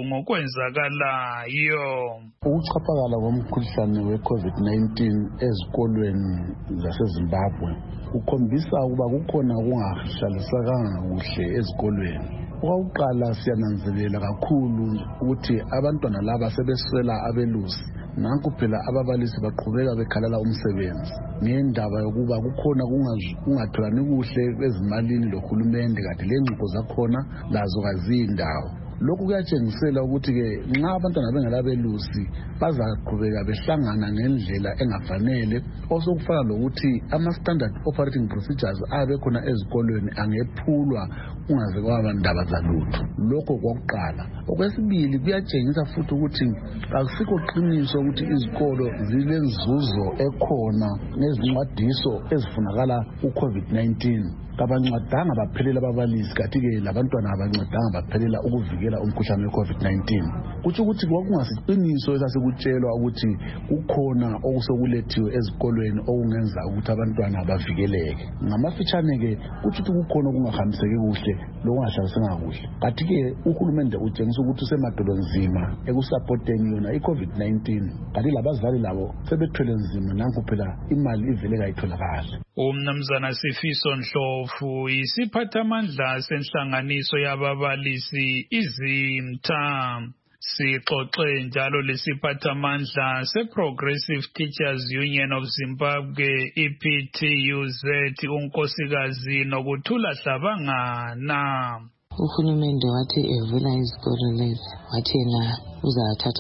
ngokwenzakalayo. Ukuchaphakala komkhuhlane we-COVID-19 ezikolweni zaseZimbabwe kukhombisa ukuba kukhona ukungahlalisakanga kuhle ezikolweni. Okokuqala siyananzelela kakhulu ukuthi abantwana laba sebeswela abelusi. Nanku phela ababalisi baqhubeka bekhalala umsebenzi ngendaba yokuba kukhona kungatholani kuhle ezimalini lohulumende, kanti lengxoxo zakhona lazo kazindawo. Lokhu kuyatshengisela ukuthi-ke nxa abantwana bengelabelusi bazaqhubeka behlangana ngendlela engafanele, osokufana lokuthi ama-standard operating procedures abekhona ezikolweni angephulwa kungaze kwaba ndaba zalutho. Lokho kwakuqala. Okwesibili kuyatshengisa futhi ukuthi akusikho qiniso ukuthi izikolo zilenzuzo ekhona nezincwadiso ezifunakala ku-COVID-19. Abancwadanga baphelela ababalisi, kanti-ke labantwana abancwadanga baphelela ukuvikela umkhuhlane we-COVID-19. Kutsho ukuthi kwakungasiqiniso esasikutshelwa ukuthi kukhona okusokulethiwe ezikolweni okungenza ukuthi abantwana bavikeleke. Ngamafitshane-ke kutsho ukuthi kukhona okungahambiseki kuhle lokungahlalisanga kuhle. Kanti-ke uhulumende utshengisa ukuthi usemadolo nzima ekusapoteni yona i-COVID-19. Kanti labazali labo sebethwele nzima, nanku phela imali ivele kayitholakali. Umnumzana Sifiso Ndlovu isiphathamandla senhlanganiso yababalisi iZimta. Sixoxe njalo lesiphathamandla se-Progressive Teachers Union of Zimbabwe EPTUZ unkosikazi Nokuthula Hlabangana. Uhulumende wathi evula izikolo lezi wathi yena uzathatha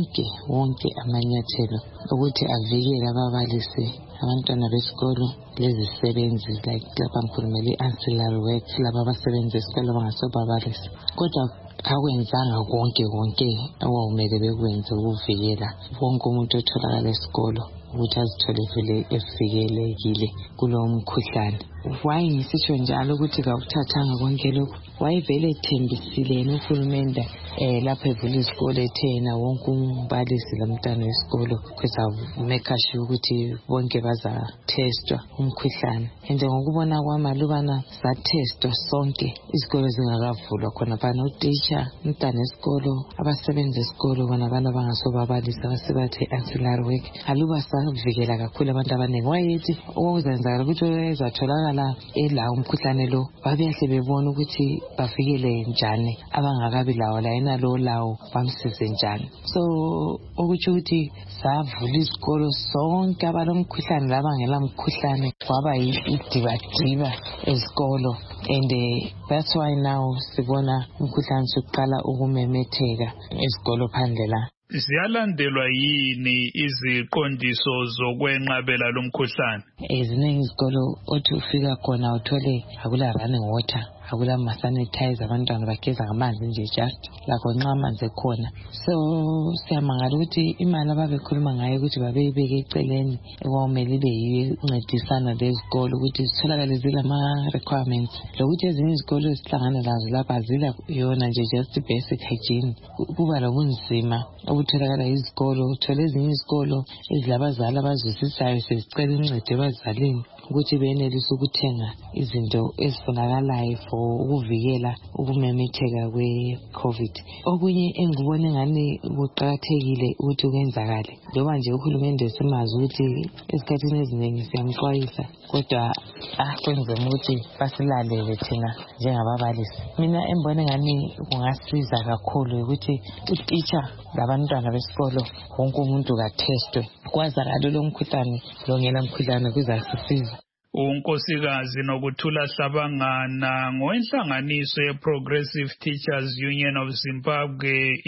wonke amanyathelo ukuthi avikele ababalisi, abantwana besikolo, lezisebenzi like lapha ngikhulumela i-ancillary work, laba abasebenza esikolo bangasobabalisi. Kodwa akwenzanga konke awawumele bekwenze ukuvikela wonke umuntu otholakala esikolo ukuthi azithole vele evikelekile kulo mkhuhlane. Wayengisithi njalo ukuthi kawuthathanga konke lokhu, wayevele ethembisile yena uhulumende lapho evula izikolo ethena wonke umbalisi lomntwana wesikolo kuzameka sure ukuthi bonke bazatestwa umkhuhlane. And ngokubona kwami alubana zatestwa sonke izikolo zingakavulwa khona bana uteacher, umntwana wesikolo, abasebenza esikolo, bona abantu abangasobabalisi abasebathe ancillary work, aluba savikela kakhulu abantu abaningi. Wayethi okuzenzakala ukuthi ezatholakala elawo umkhuhlane lo babehle bebona ukuthi bavikele njani abangakabi lawo la yena lo lawo bamsize njani. So ukuthi ukuthi savula izikolo sonke abalomkhuhlane labangela mkhuhlane kwaba idibadiba ezikolo, and that's why now sibona umkhuhlane sokuqala ukumemetheka ezikolo phandle la. Ziyalandelwa yini iziqondiso zokwenqabela lomkhuhlane? Eziningi izikolo othi ufika khona uthole akula running water, akula sanitizer, abantwana bageza ngamanzi nje just lakho nxa amanzi ekhona. So siyamangala ukuthi imali ababekhuluma ngayo ukuthi babeyibeke eceleni ekwamele ibe yiyo incedisana lezikolo ukuthi zitholakale zilama requirements, lokuthi ezinye izikolo zihlangana lazo lapha zila yona nje just basic hygiene. Kuba lobunzima obutholakala izikolo, uthola ezinye izikolo ezilabazali abazwisisayo sezicela uncedo ebazalini ukuthi benelise ukuthenga izinto ezifunakalayo for ukuvikela ukumemetheka kwe-COVID. Okunye engibona engani kuqakathekile ukuthi kwenzakale, njengoba nje uhulumende usemazi ukuthi esikhathini eziningi siyamxwayisa, kodwa kwenzema ukuthi basilalele thina njengababalisi. Mina embona engani kungasiza kakhulu ukuthi uteacher labantwana besikolo wonke umuntu katestwe kwazakala lo mkhuhlane longela mkhuhlane kuzasisiza. Unkosikazi Nokuthula Hlabangana ngowenhlanganiso ye-Progressive Teachers Union of Zimbabwe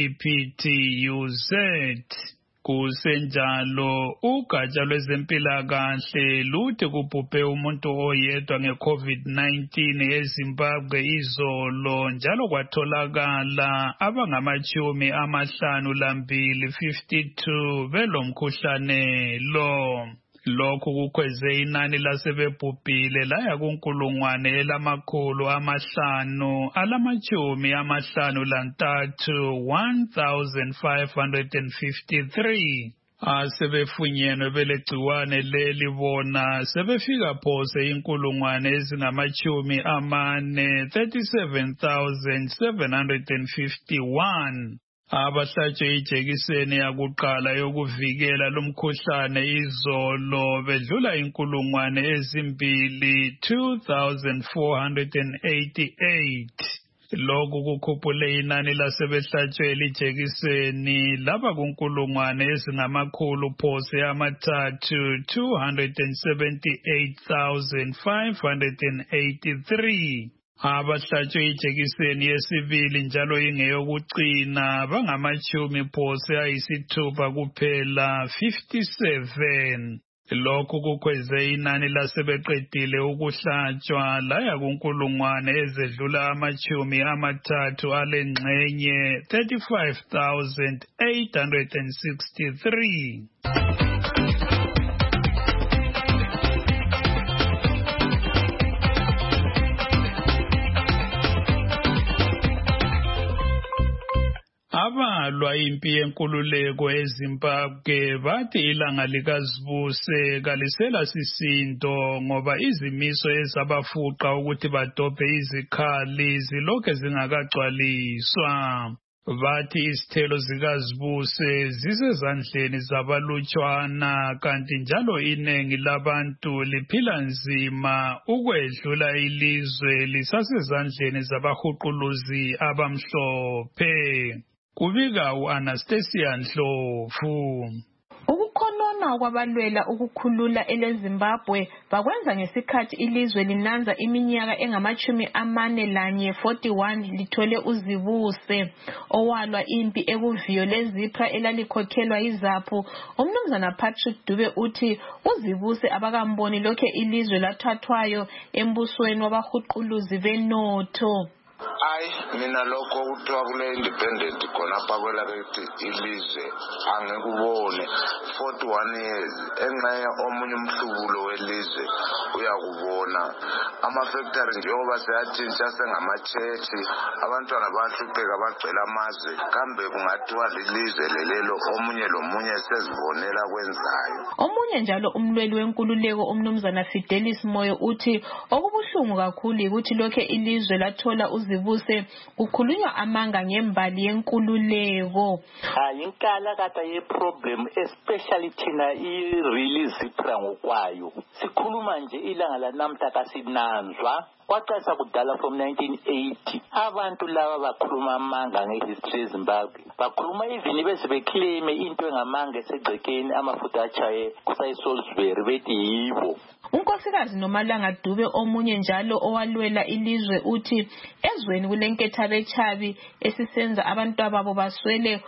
EPTUZ. Kusenjalo ugatsha lwezempilakahle luthi kubhubhe umuntu oyedwa nge-COVID-19 eZimbabwe izolo, njalo kwatholakala abangama-52 52 belomkhuhlane lo. Lokhu kukhweze inani lasebebhubhile laya ku553 1553. Asebefunyenwe belegciwane leli bona sebefika phose 37,751. Abahlatshwe ijekiseni yakuqala yokuvikela lomkhuhlane izolo bedlula 2,488. Lokhu kukhuphule inani lasebehlatshwe ijekiseni laba ku278,583. Abahlatshwe ijekiseni yesibili njalo ingeyokucina bangama-60 kuphela 57. Lokhu kukhweze inani lasebeqedile ukuhlatshwa laya ku35,000 alengxenye 35,863. Abalwa impi yenkululeko eZimbabwe bathi ilanga likazibuse kalisela sisindo ngoba izimiso ezabafuqa ukuthi badobhe izikhali zilokhe zingakagcwaliswa. Bathi izithelo zikazibuse zisezandleni zabalutshwana kanti njalo iningi labantu liphila nzima ukwedlula ilizwe lisasezandleni zabahuquluzi abamhlophe. Kubika u-Anastasia Ndlovu. Ukukhonona kwabalwela ukukhulula eleZimbabwe bakwenza ngesikhathi ilizwe linanza iminyaka engama-41 lithole uzibuse. Owalwa impi ekuviyo leZipra elalikhokhelwa yiZAPU, umnumzana Patrick Dube uthi uzibuse abakamboni lokhe ilizwe lathathwayo embusweni wabahuquluzi benotho. Mina lokho kuthiwa kule independent khonapha kwelakithi ilizwe angikubone 41 years enxa omunye umhlubulo welizwe uyakubona amafactory njengoba seyatshintsha sengamachechi abantwana bahlupheka bagcwela amazwe kambe kungathiwa lilizwe lelelo omunye lomunye sezibonela kwenzayo. Omunye njalo umlweli wenkululeko umnumzana Fidelis Moyo uthi okubuhlungu kakhulu ukuthi lokhe ilizwe lathola uzibuse kukhulunywa amanga ngembali yenkululeko. Inkala kata ye problem especially thina i-really Zipra ngokwayo. Sikhuluma nje ilanga lanamhla kasinanzwa kwaqala kudala from 1980. Abantu laba bakhuluma amanga ngehistory eZimbabwe. Bakhuluma even bese beclaim into engamanga esegcekeni amafutha achaye kusayiSalisbury bethi yibo. Unkosikazi Nomalanga Dube omunye njalo owalwela ilizwe uthi ezweni kulenketha bechabi esisenza abantu ababo baswele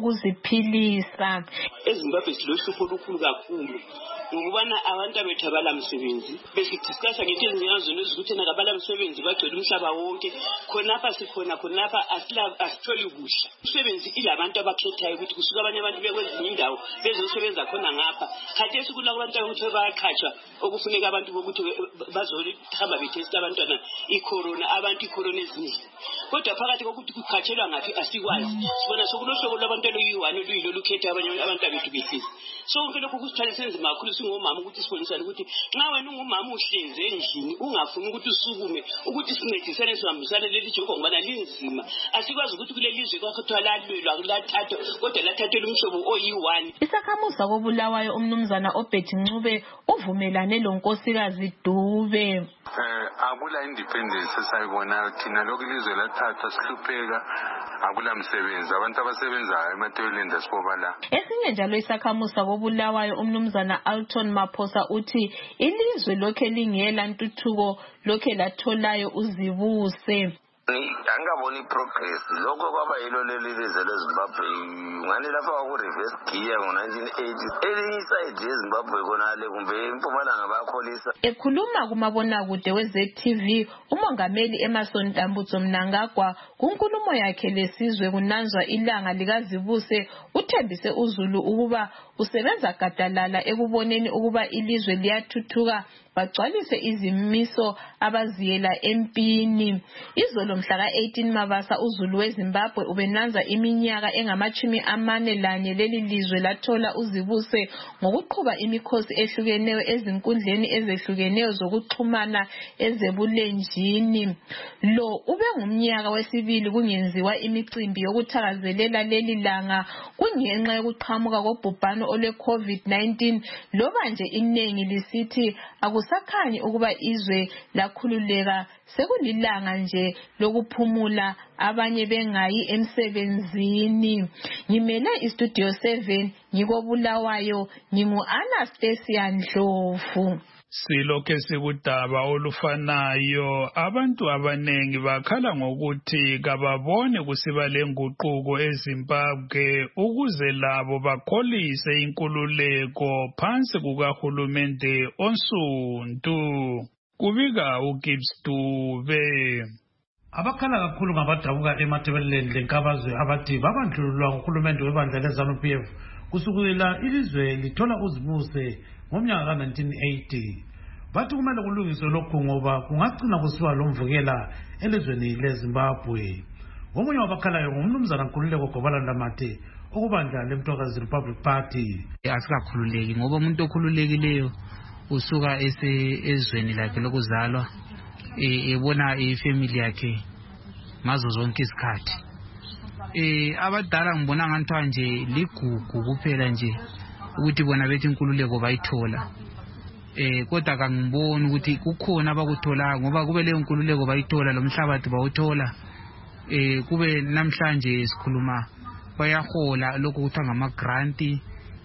okuziphilisa. eZimbabwe silohlupho olukhulu kakhulu ukubana abantu abethu abalamsebenzi besidiscussa ngento ezinjengazona ezikuthi nakabalamsebenzi bagcwele umhlaba wonke khonapha sikhona khonapha asitholi kuhle. Umsebenzi ilabantu abakhethayo ukuthi kusuka abanye abantu bekwezinye indawo bezosebenza khona ngapha. Khathesi kulabantu ukuthi bayaqhatshwa okufuneka abantu bokuthi bazohamba bethesta abantwana icorona abantu icorona ezinzile. Kodwa phakathi kokuthi kukhatshelwa ngaphi asikwazi. Sibona sokulohlobo lwabantu oluyi-1 oluyilo lukhetha abantu abethu behlisi. So konke lokhu kusithwalise nzima kakhulu singomama ukuthi sibonisane ukuthi nxa wena ungumama uhlenze endlini ungafuni ukuthi usukume ukuthi sincedisane sihambisane leli joko ngobana linzima. Asikwazi ukuthi kuleli lizwe kwakuthiwa lalwelwa kulathathwa kodwa lathathelwa umhlobo oyi-1. Isakhamuza kobulawayo umnumzana Obert Ncube uvumelane lonkosikazi Dube. Akula independence esayibona thina lokhu ilizwe lathatha sihlupheka akula msebenzi abantu abasebenzayo ematoyileni asibobala. Esinye njalo isakhamuza kobulawayo umnumzana Alton Maphosa uthi ilizwe lokhe lingela ntuthuko lokhe latholayo uzibuse. Angaboni progress lokho kwaba yilo lelizwe leZimbabwe ngani lapha ku reverse gear ngo-1980 elinye iside yeZimbabwe konale kumbe impumalanga bayakholisa. Ekhuluma kumabonakude we-ZTV umongameli Emerson Dambudzo Mnangagwa kunkulumo yakhe lesizwe kunanzwa ilanga likazibuse uthembise uZulu ukuba usebenza gadalala ekuboneni ukuba ilizwe liyathuthuka bagcwalise izimiso abaziyela empini. Izolo mhla ka-18 Mabasa uZulu weZimbabwe ubenanza iminyaka engama-41 leli lizwe lathola uzibuse ngokuqhuba imikhosi ehlukeneyo ezinkundleni ezehlukeneyo zokuxhumana ezebulenjini. Lo ube ngumnyaka wesibili kungenziwa imicimbi yokuthakazelela leli langa kungenxa yokuqhamuka kobhubhano ole-COVID-19 loba nje inengi lisithi akusakhanyi ukuba izwe lakhululeka sekulilanga nje lokuphumula abanye bengayi emsebenzini. Ngimele iStudio 7 ngikobulawayo ngingu-Anastasia Ndlovu. Silokhe sikudaba olufanayo abantu abanengi bakhala ngokuthi kababone kusiba lenguquko eZimbabwe ukuze labo bakholise inkululeko phansi kukahulumende onsundu. Kubika uGibbs Dube. Abakhala kakhulu ngabadabuka ematebeleni lenkabazwe abathi babandlululwa nguhulumende webandla leZANU-PF kusukela ilizwe lithola uzibuse ngomnyaka ka-1980. Bathi kumele kulungiswe lokhu ngoba kungagcina kusiba lomvukela elizweni leZimbabwe. omunye wabakhalayo ngumnumzana Nkululeko Gobalanda Mate okubandla leMtwakazi Republic Party. Asikakhululeki ngoba umuntu okhululekileyo usuka ezweni lakhe lokuzalwa ebona ifamily yakhe ngazo zonke isikhathi. Abadala ngibona nganthiwa nje ligugu kuphela nje ukuthi bona bethi inkululeko bayithola. Kodwa kangiboni ukuthi kukhona abakuthola ngoba kube leyo nkululeko bayithola lo mhlabathi bawuthola. Kube namhlanje sikhuluma bayahola lokho kuthiwa ngama-granti.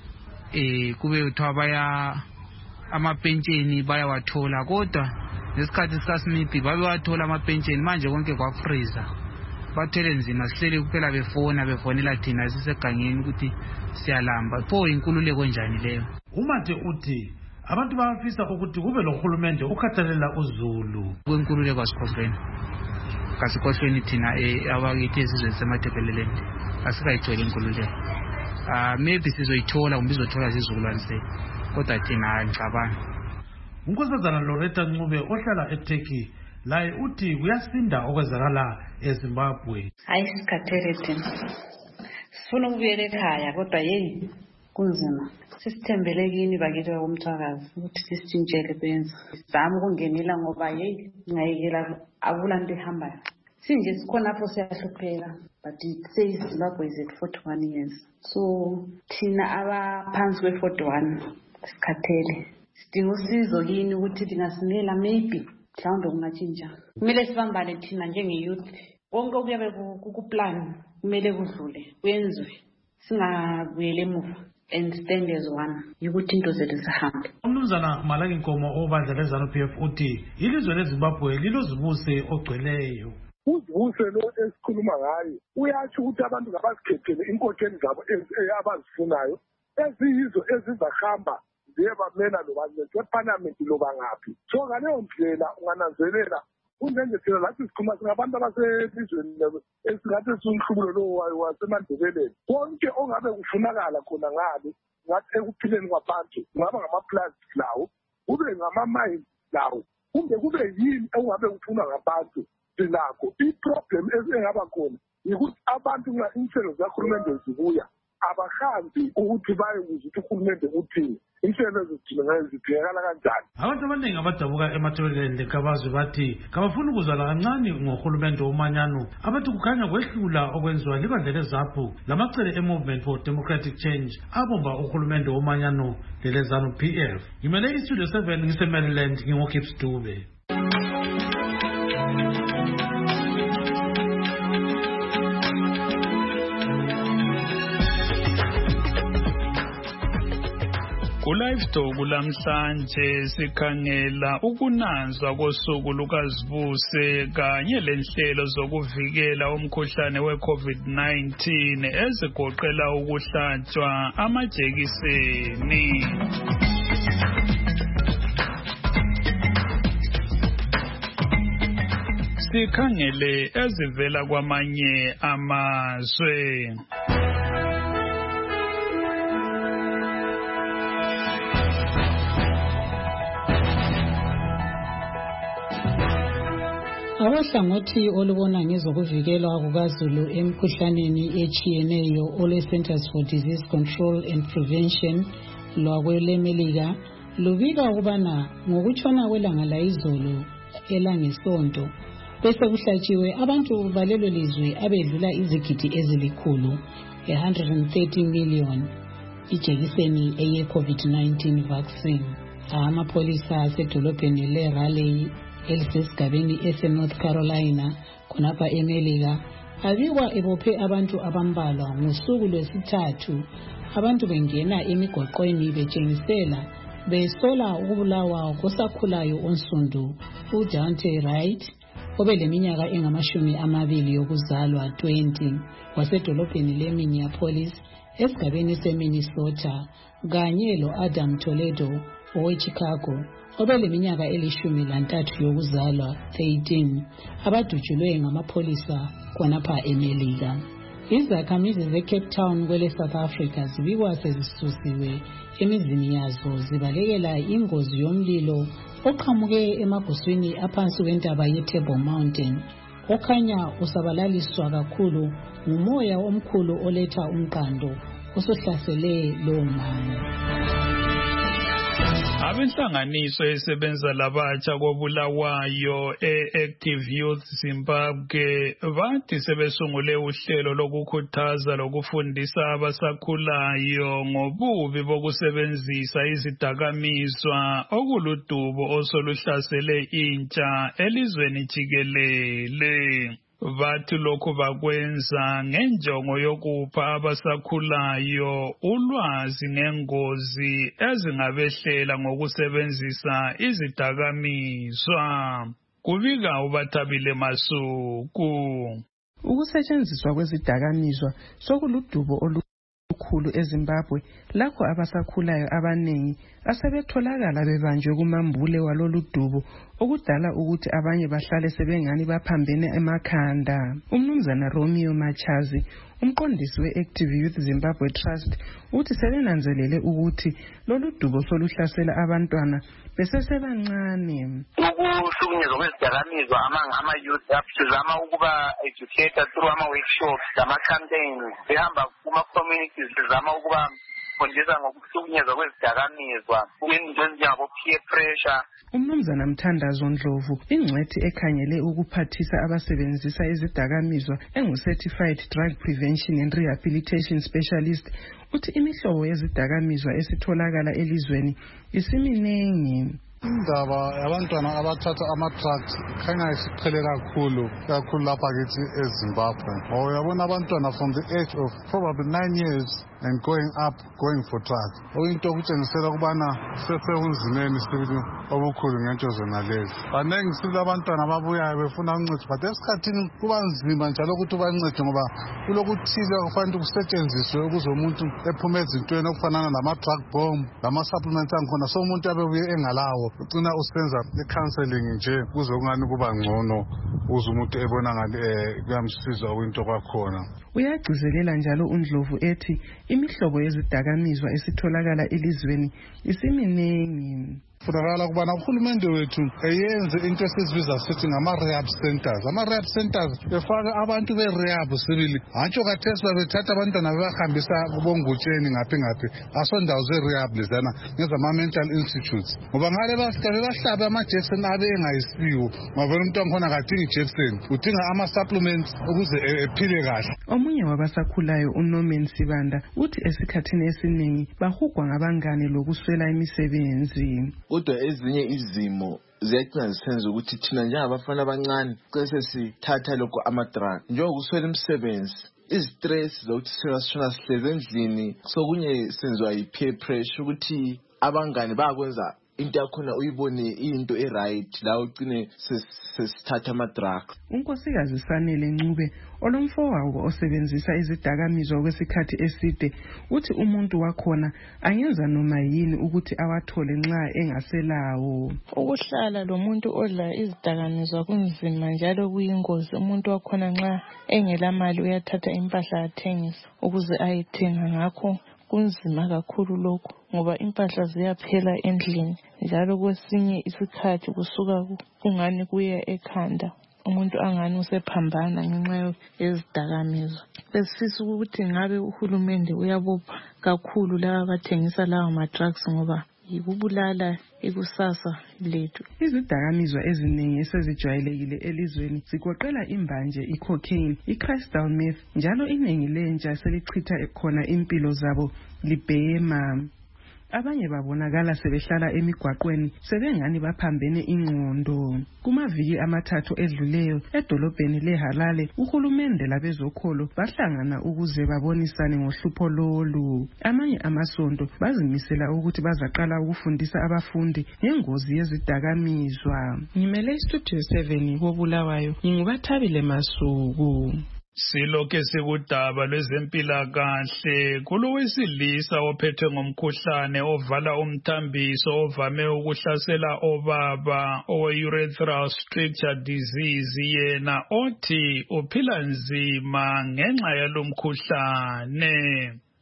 Kube kuthiwa baya amapentsheni bayawathola kodwa ngesikhathi sikaSmith babewathola amapentsheni manje konke kwafreeza. Bathele nzima sihlele kuphela befonela thina sisegangeni ukuthi siyalamba. Pho inkululeko njani leyo? Umate uthi abantu bafisa ukuthi kube lohulumende ukhathalela uZulu. Kwenkululeko kasikhohlweni thina abakithi esizweni semaThebeleleni asikayitholi inkululeko. Maybe sizoyithola kumbe izothola zizukulwane zethu kodwa thina ngicabanga. Unkosazana Loretta Ncube ohlala eTurkey laye uthi kuyasinda okwenzakala eZimbabwe. Hayi sikhathele thina. Sifuna ukubuyela ekhaya kodwa yini kunzima. Sisithembele kini bakithi bakomthwakazi ukuthi sisitshintshele benza. Sizama ukungenela ngoba yeyi ngayekela akulanto ehambayo. Sinje sikhona apho siyahlupheka but it says Zimbabwe is at 41 years. So thina abaphansi kwe-41 sikhathele. Sidinga usizo kini ukuthi lingasimela maybe mhlawumbe kungatshintsha. Kumele sibambane thina njenge-youth. Konke okuyabe kukuplan kumele kudlule kuyenzwe singabuyele emuva and stand as one ukuthi into zethu zihambe. Umnumzana Malaki Nkomo obandla leZANU-PF uthi ilizwe leZimbabwe lilozibuse ogcweleyo. Uzibuse lo esikhuluma ngayo uyatsho ukuthi abantu ngabazikhethele inkokheli zabo abazifunayo eziyizo ezizahamba ziyebamela loba eParliament loba ngaphi. So ngaleyo ndlela ungananzelela unjengesela lathi sikhuluma singabantu abaselizweni esingathi sinhlubulo lo waseMandebeleni. Konke ongabe kufunakala khona ngale ngathi ekuphileni kwabantu kungaba ngama-plastic lawo kube ngama-mines lawo kumbe kube yini engabe kufunwa ngabantu sinakho. I-problem engaba khona yikuthi abantu nxa inhlelo zikahulumende zibuya abahambi ukuthi bayekuza ukuthi uhulumende uthini. Inhlelo zidingakala kanjani? Abantu abaningi abadabuka emathebeleni lekabazwe bathi kabafuna ukuzala kancane ngohulumende womanyano abathi kukhanya kwehlula okwenziwa libandla leZAPU lamacele e-Movement for Democratic Change abomba uhulumende womanyano leleZANU-PF. Ngimele iStudio 7 ngise-Maryland ngingoKips Dube. Livestock lamhlanje sikhangela ukunanzwa kosuku lukazibuse kanye lenhlelo zokuvikela umkhuhlane we-COVID-19 ezigoqela ukuhlatshwa amajekiseni. Sikhangele ezivela kwamanye amazwe. Abahlangothi olubona ngezokuvikelwa kukazulu emkhuhlaneni echiyeneyo ole-Centers for Disease Control and Prevention lwakwelemelika lubika ukubana ngokutshona kwelanga layizolo elangesonto bese kuhlatshiwe abantu balelo lizwe abedlula izigidi ezilikhulu 130 million ijekiseni eye-COVID-19 vaccine. Amapolisa asedolobheni le-Raleigh elisesigabeni ese-North Carolina khonapha eMelika abikwa ebophe abantu abambalwa ngosuku lwesithathu abantu bengena emigwaqweni betshengisela besola ukubulawa kosakhulayo onsundu uDante Wright obeleminyaka engama-20 yokuzalwa 20 wasedolobheni le-Minneapolis esigabeni se-Minnesota kanye lo-Adam Toledo oweChicago obeleminyaka 13 yokuzalwa 13 abadutshulwe ngamapholisa khonapha eMelika. Izakhamizi ze-Cape Town kwele South Africa zibikwa sezisusiwe emizini yazo zibalekela ingozi yomlilo oqhamuke emaguswini aphansi kwentaba ye-Table Mountain okhanya usabalaliswa kakhulu ngumoya omkhulu oletha umqando usuhlasele lowo mama. Abenhlanganiso esebenza labatsha koBulawayo Active Youth Zimbabwe bathi sebesungule uhlelo lokukhuthaza lokufundisa abasakhulayo ngobubi bokusebenzisa izidakamizwa okuludubo osoluhlasele intsha elizweni jikelele. Bathi lokhu bakwenza ngenjongo yokupha abasakhulayo ulwazi ngengozi ezingabehlela ngokusebenzisa izidakamizwa. Kubika uBathabile Masuku. Ukusetshenziswa kwezidakamizwa sokuludubo olukhulu eZimbabwe lapho abasakhulayo abanengi asebetholakala bebanjwe kumambule waloludubo okudala ukuthi abanye bahlale sebengani baphambene emakhanda. Umnumzana Romeo Machazi, umqondisi we-Active Youth Zimbabwe Trust, uthi sebenanzelele ukuthi loludubo soluhlasela abantwana besesebancane. Ukuhlukunyezwa kwezidakamizwa ama-youth sizama ukuba educator through ama-workshops ama-campaigns behamba kuma-communities sizama ukuba fundisa ngokuhlukunyezwa kwezidakamizwa into ezinjengabo-peer pressure. Umnumzana Mthandazo Ndlovu, ingcwethi ekhangele ukuphathisa abasebenzisa izidakamizwa engu-Certified Drug Prevention and Rehabilitation Specialist, uthi imihlobo yezidakamizwa esitholakala elizweni isiminengi. Indaba yabantwana abathatha ama-drugs khanya isiqhele kakhulu lapha kithi eZimbabwe. Uyabona abantwana from the age of probably 9 years and going up, going for drugs. Okuyinto okutshengisela ukubana sesekunzimeni sibili obukhulu ngento zona lezi. Banengi sibili abantwana ababuyayo befuna uncedo, but esikhathini kuba nzima njalo ukuthi ubancede ngoba kulokuthile okufanele kusetshenziswe ukuze umuntu ephume ezintweni okufanana lama-drug bomb, lama-supplements angikhona, so umuntu abebuye engalawo ucina usenza i-counseling nje kuze kungani kuba ngcono uze umuntu ebona ngani kuyamsiza okuyinto kwakhona. Uyagcizelela njalo uNdlovu ethi imihlobo yezidakamizwa esitholakala elizweni isiminengi. Kufunakala ukubana uhulumende wethu eyenze into esizibiza sithi ngama-rehab centers. Ama-rehab centers befake abantu be-rehab sibili, hantsho kathesi babethatha abantwana bebahambisa kubongutsheni ngaphi asondawo ze-rehab lezana ngezama-mental institutes, ngoba ngale bafika bebahlabe amajekiseni abe engayisiwo. Ngavela umuntu wangikhona kadinga ijekiseni, udinga ama-supplements ukuze ephile kahle. Omunye wabasakhulayo uNorman Sibanda uthi esikhathini esiningi bahugwa ngabangane lokuswela imisebenzi. Kodwa ezinye izimo ziyagcina zisenza ukuthi thina njengabafana abancane kese sithatha lokho ama-drug njengokuswela imisebenzi, izistress zokuthi singashona sihlezi endlini, sokunye senziwa yi-peer pressure ukuthi abangane bayakwenza into yakhona uyibone into e-right la ugcine sesithatha ama-drugs. uNkosikazi Sanele Ncube olomfowabo osebenzisa izidakamizwa kwesikhathi eside uthi umuntu wakhona angenza noma yini ukuthi awathole nxa engaselawo. Ukuhlala lomuntu odla izidakamizwa kunzima njalo kuyingozi. Umuntu wakhona nxa engela mali uyathatha impahla athengisa ukuze ayithenga, ngakho kunzima kakhulu lokho ngoba impahla ziyaphela endlini njalo kwesinye isikhathi kusuka kungani kuya ekhanda, umuntu angani usephambana ngenxa yezidakamizwa. Besifisa ukuthi ngabe uhulumende uyabopha kakhulu laba abathengisa lawo ma-drugs ngoba yikubulala ikusasa lethu. Izidakamizwa eziningi esezijwayelekile elizweni zigoqela imbanje, i-cocaine, i-crystal meth, njalo iningi lentsha selichitha khona impilo zabo libhema. Abanye babonakala sebehlala emigwaqweni sebengani baphambene ingqondo. Kumaviki amathathu edluleyo edolobheni leHarare uhulumende labezokholo bahlangana ukuze babonisane ngohlupho lolu. Amanye amasonto bazimisela ukuthi bazaqala ukufundisa abafundi ngengozi yezidakamizwa. Ngimele Studio 7 koBulawayo, nginguBathabile Masuku. Silokhe sikudaba lwezempilakahle, kulowesilisa ophethwe ngomkhuhlane ovala umthambiso ovame ukuhlasela obaba owe-urethral stricture disease, yena othi uphila nzima ngenxa yalo mkhuhlane.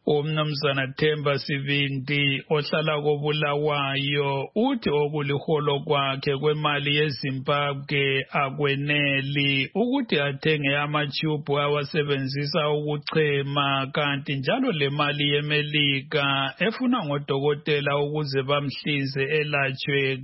Umnumzana Themba Sivindi ohlala koBulawayo uthi okuliholo kwakhe kwemali yeZimbabwe akweneli ukuthi athenge amatube awasebenzisa ukuchema, kanti njalo le mali yeMelika efuna ngodokotela ukuze bamhlinze elatshwe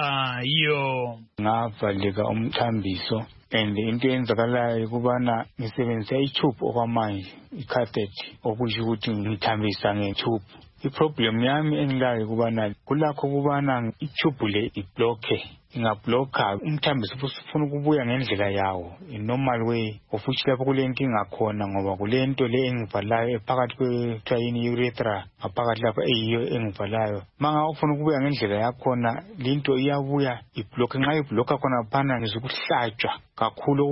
kalayo. Ngavaleka umthambiso and into eyenzakalayo kubana ngisebenzisa itube okwamanje i-catheter okusho ukuthi ngithambisa ngetube. Iproblem yami engilayo kubana kulakho kubana itube le ibloke, ingablokha umthambiso ufuna ukubuya ngendlela yawo i-normal way of which lapho kule nkinga khona ngoba kule nto le engivalayo ephakathi kwethwayini urethra ngaphakathi lapho eyiyo engivalayo. Manga ufuna ukubuya ngendlela yakhona linto iyabuya iblokhe, nxa iblokha khona phana ngizokuhlatshwa kakhulu,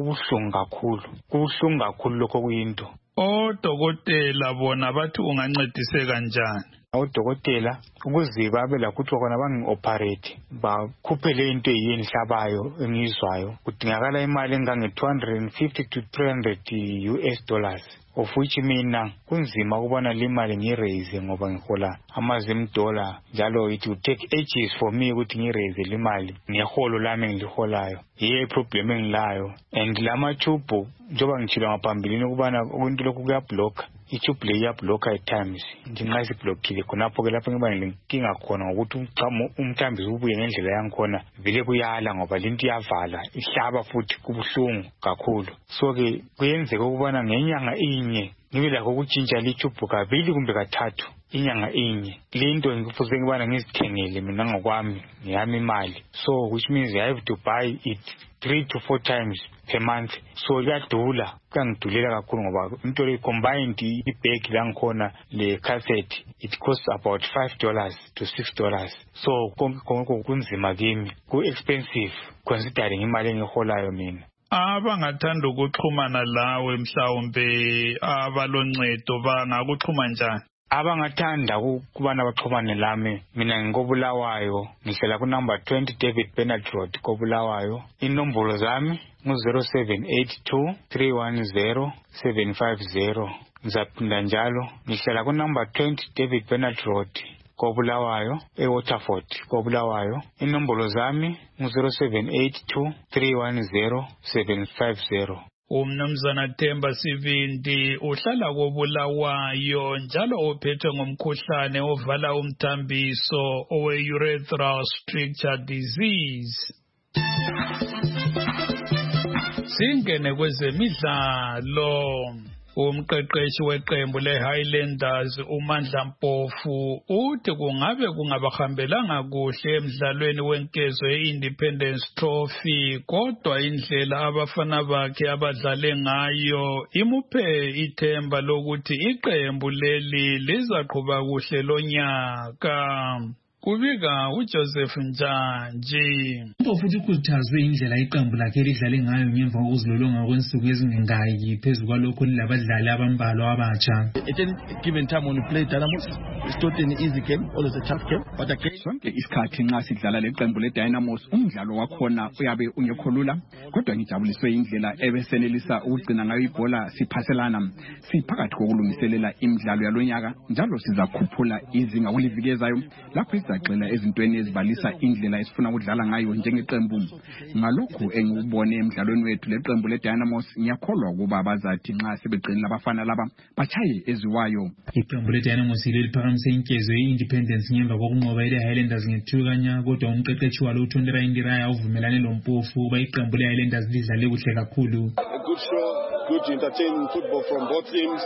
kubuhlungu kakhulu lokho kuyinto. Odokotela bona bathi ungancediseka njani? Odokotela ukuze babe lakuthi khona bangi-operate bakhuphe le into eyenhlabayo engizwayo kudingakala imali engange $250 to $300 US, of which mina kunzima ukubana le mali ngiraise ngoba ngihola $10 njalo it will take ages for me ukuthi ngiraise le mali ngeholo lami engiliholayo. Yiyo problem engilayo, and lama tube njoba ngitshilo ngaphambilini ukubana into lokhu kuyablock, itube le iyablock at times. Nxa isiblockile khonapho ke lapho ngiba lenkinga khona ngokuthi umthambiso ubuye ngendlela yangikhona vele kuyala ngoba linto iyavala ihlaba futhi kubuhlungu kakhulu. So ke kuyenzeka ukubana ngenyanga inye ngibe lakho ukutshintsha litube kabili kumbe kathathu inyanga inye. Linto ngikufuze ngibana ngizithengele mina ngokwami ngiyami imali, so which means I have to buy it 3 to 4 times per month. So kuyadula, kuyangidulela kakhulu ngoba into le combined ibag langikhona le cassette it costs about $5 to $6. So konke kunzima kimi, ku-expensive considering imali engiholayo mina. Abangathanda ukuxhumana lawe mhlawumbe abaloncedo bangakuxhuma njani? Abangathanda ukubana baxhumane lami, mina ngikoBulawayo, ngihlala kunumber 20 David Bernard Road koBulawayo. Inombolo zami ngu-0782 310 750. Ngizaphinda njalo, ngihlala kunumber 20 David Bernard Road koBulawayo, eWaterford koBulawayo. Inombolo zami ngu-0782 310 750. Umnumzana Themba Sivindi uhlala koBulawayo njalo uphethwe ngomkhuhlane ovala umthambiso owe-urethral stricture disease. Singene kwezemidlalo. Umqeqeshi weqembu leHighlanders uMandla Mpofu uthi kungabahambelanga kuhle emidlalweni wenkezo yeIndependence Trophy, kodwa indlela abafana bakhe abadlale ngayo imuphe ithemba lokuthi iqembu leli lizaqhuba kuhle lonyaka. Kubika uJoseph Njanji. Futhi kukhuthaze indlela iqembu lakhe lidlale ngayo ngemva kokuzilolonga kwensuku ezingengaki phezu kwalokho lilabadlali abambalwa abatsha. At any given time when we play Dynamos, it's not an easy game, always a tough game, but again sonke isikhathi nxa sidlala leqembu leDynamos umdlalo wakhona uyabe ungekho lula, kodwa ngijabuliswe indlela ebesenelisa ukugcina ngayo ibhola siphaselana siphakathi kokulungiselela imidlalo yalonyaka, njalo sizakhuphula izinga kulivikezayo lapho sixela ezintweni ezibalisa indlela esifuna ukudlala ngayo njengeqembu. Ngalokho engikubone emidlalweni wethu leqembu leDynamos, ngiyakholwa ukuba abazathi nxa sebeqinile abafana laba bachaye eziwayo. Iqembu leDynamos leliphakamise inkezo yeIndependence ngemva kokunqoba iHighlanders ngethukanya, kodwa umqeqeshi walo uThondera Indiraya uvumelane loMpofu ukuba iqembu leHighlanders lidlale kuhle kakhulu. A good show, good entertaining football from both teams.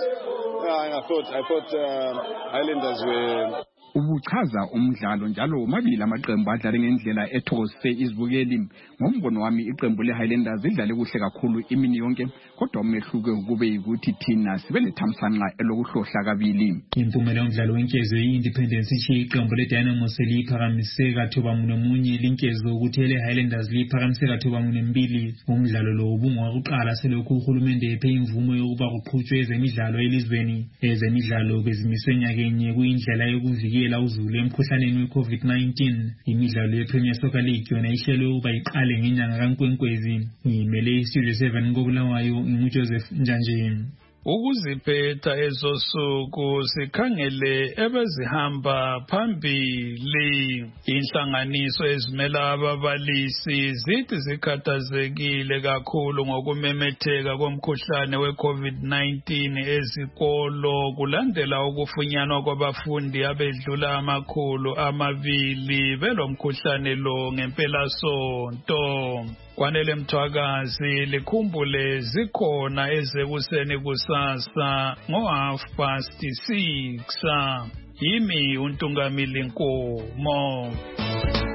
I thought Highlanders were ubuchaza umdlalo njalo mabili amaqembu adlale ngendlela ethokozise izibukeli. Ngombono wami iqembu leHighlanders lidlale kuhle kakhulu imini yonke, kodwa umehluko kube ukuthi thina sibe lethamsanqa elokuhlohla kabili. Impumelelo yomdlalo wenkezo yeIndependence ishiye iqembu leDynamos liphakamise kathoba munye linkezo ukuthi leHighlanders liphakamise kathoba 2. Umdlalo lo ubungowakuqala selokhu uhulumende ephe imvumo yokuba kuqhutshwe ezemidlalo elizweni. Ezemidlalo bezimiswe nyakenye kuyindlela yokuvikela uzulu emkhuhlaneni we-COVID-19. Imidlalo yePremier Soccer League yona ihlelwe ukuba iqale ngenyanga kaNkwenkwezi. Ngimele iStudio 7 koBulawayo, nginguJoseph Njanji. ukuziphetha ezosuku sikhangele ebezihamba phambili. Inhlanganiso ezimela ababalisi zithi zikhathazekile kakhulu ngokumemetheka komkhuhlane we-COVID-19 ezikolo kulandela ukufunyanwa kwabafundi abedlula 200 belomkhuhlane lo ngempelasonto. Kwanele Mthwakazi likhumbule zikhona ezekuseni kusasa ngo6:30. Yimi uNtungamili Nkomo.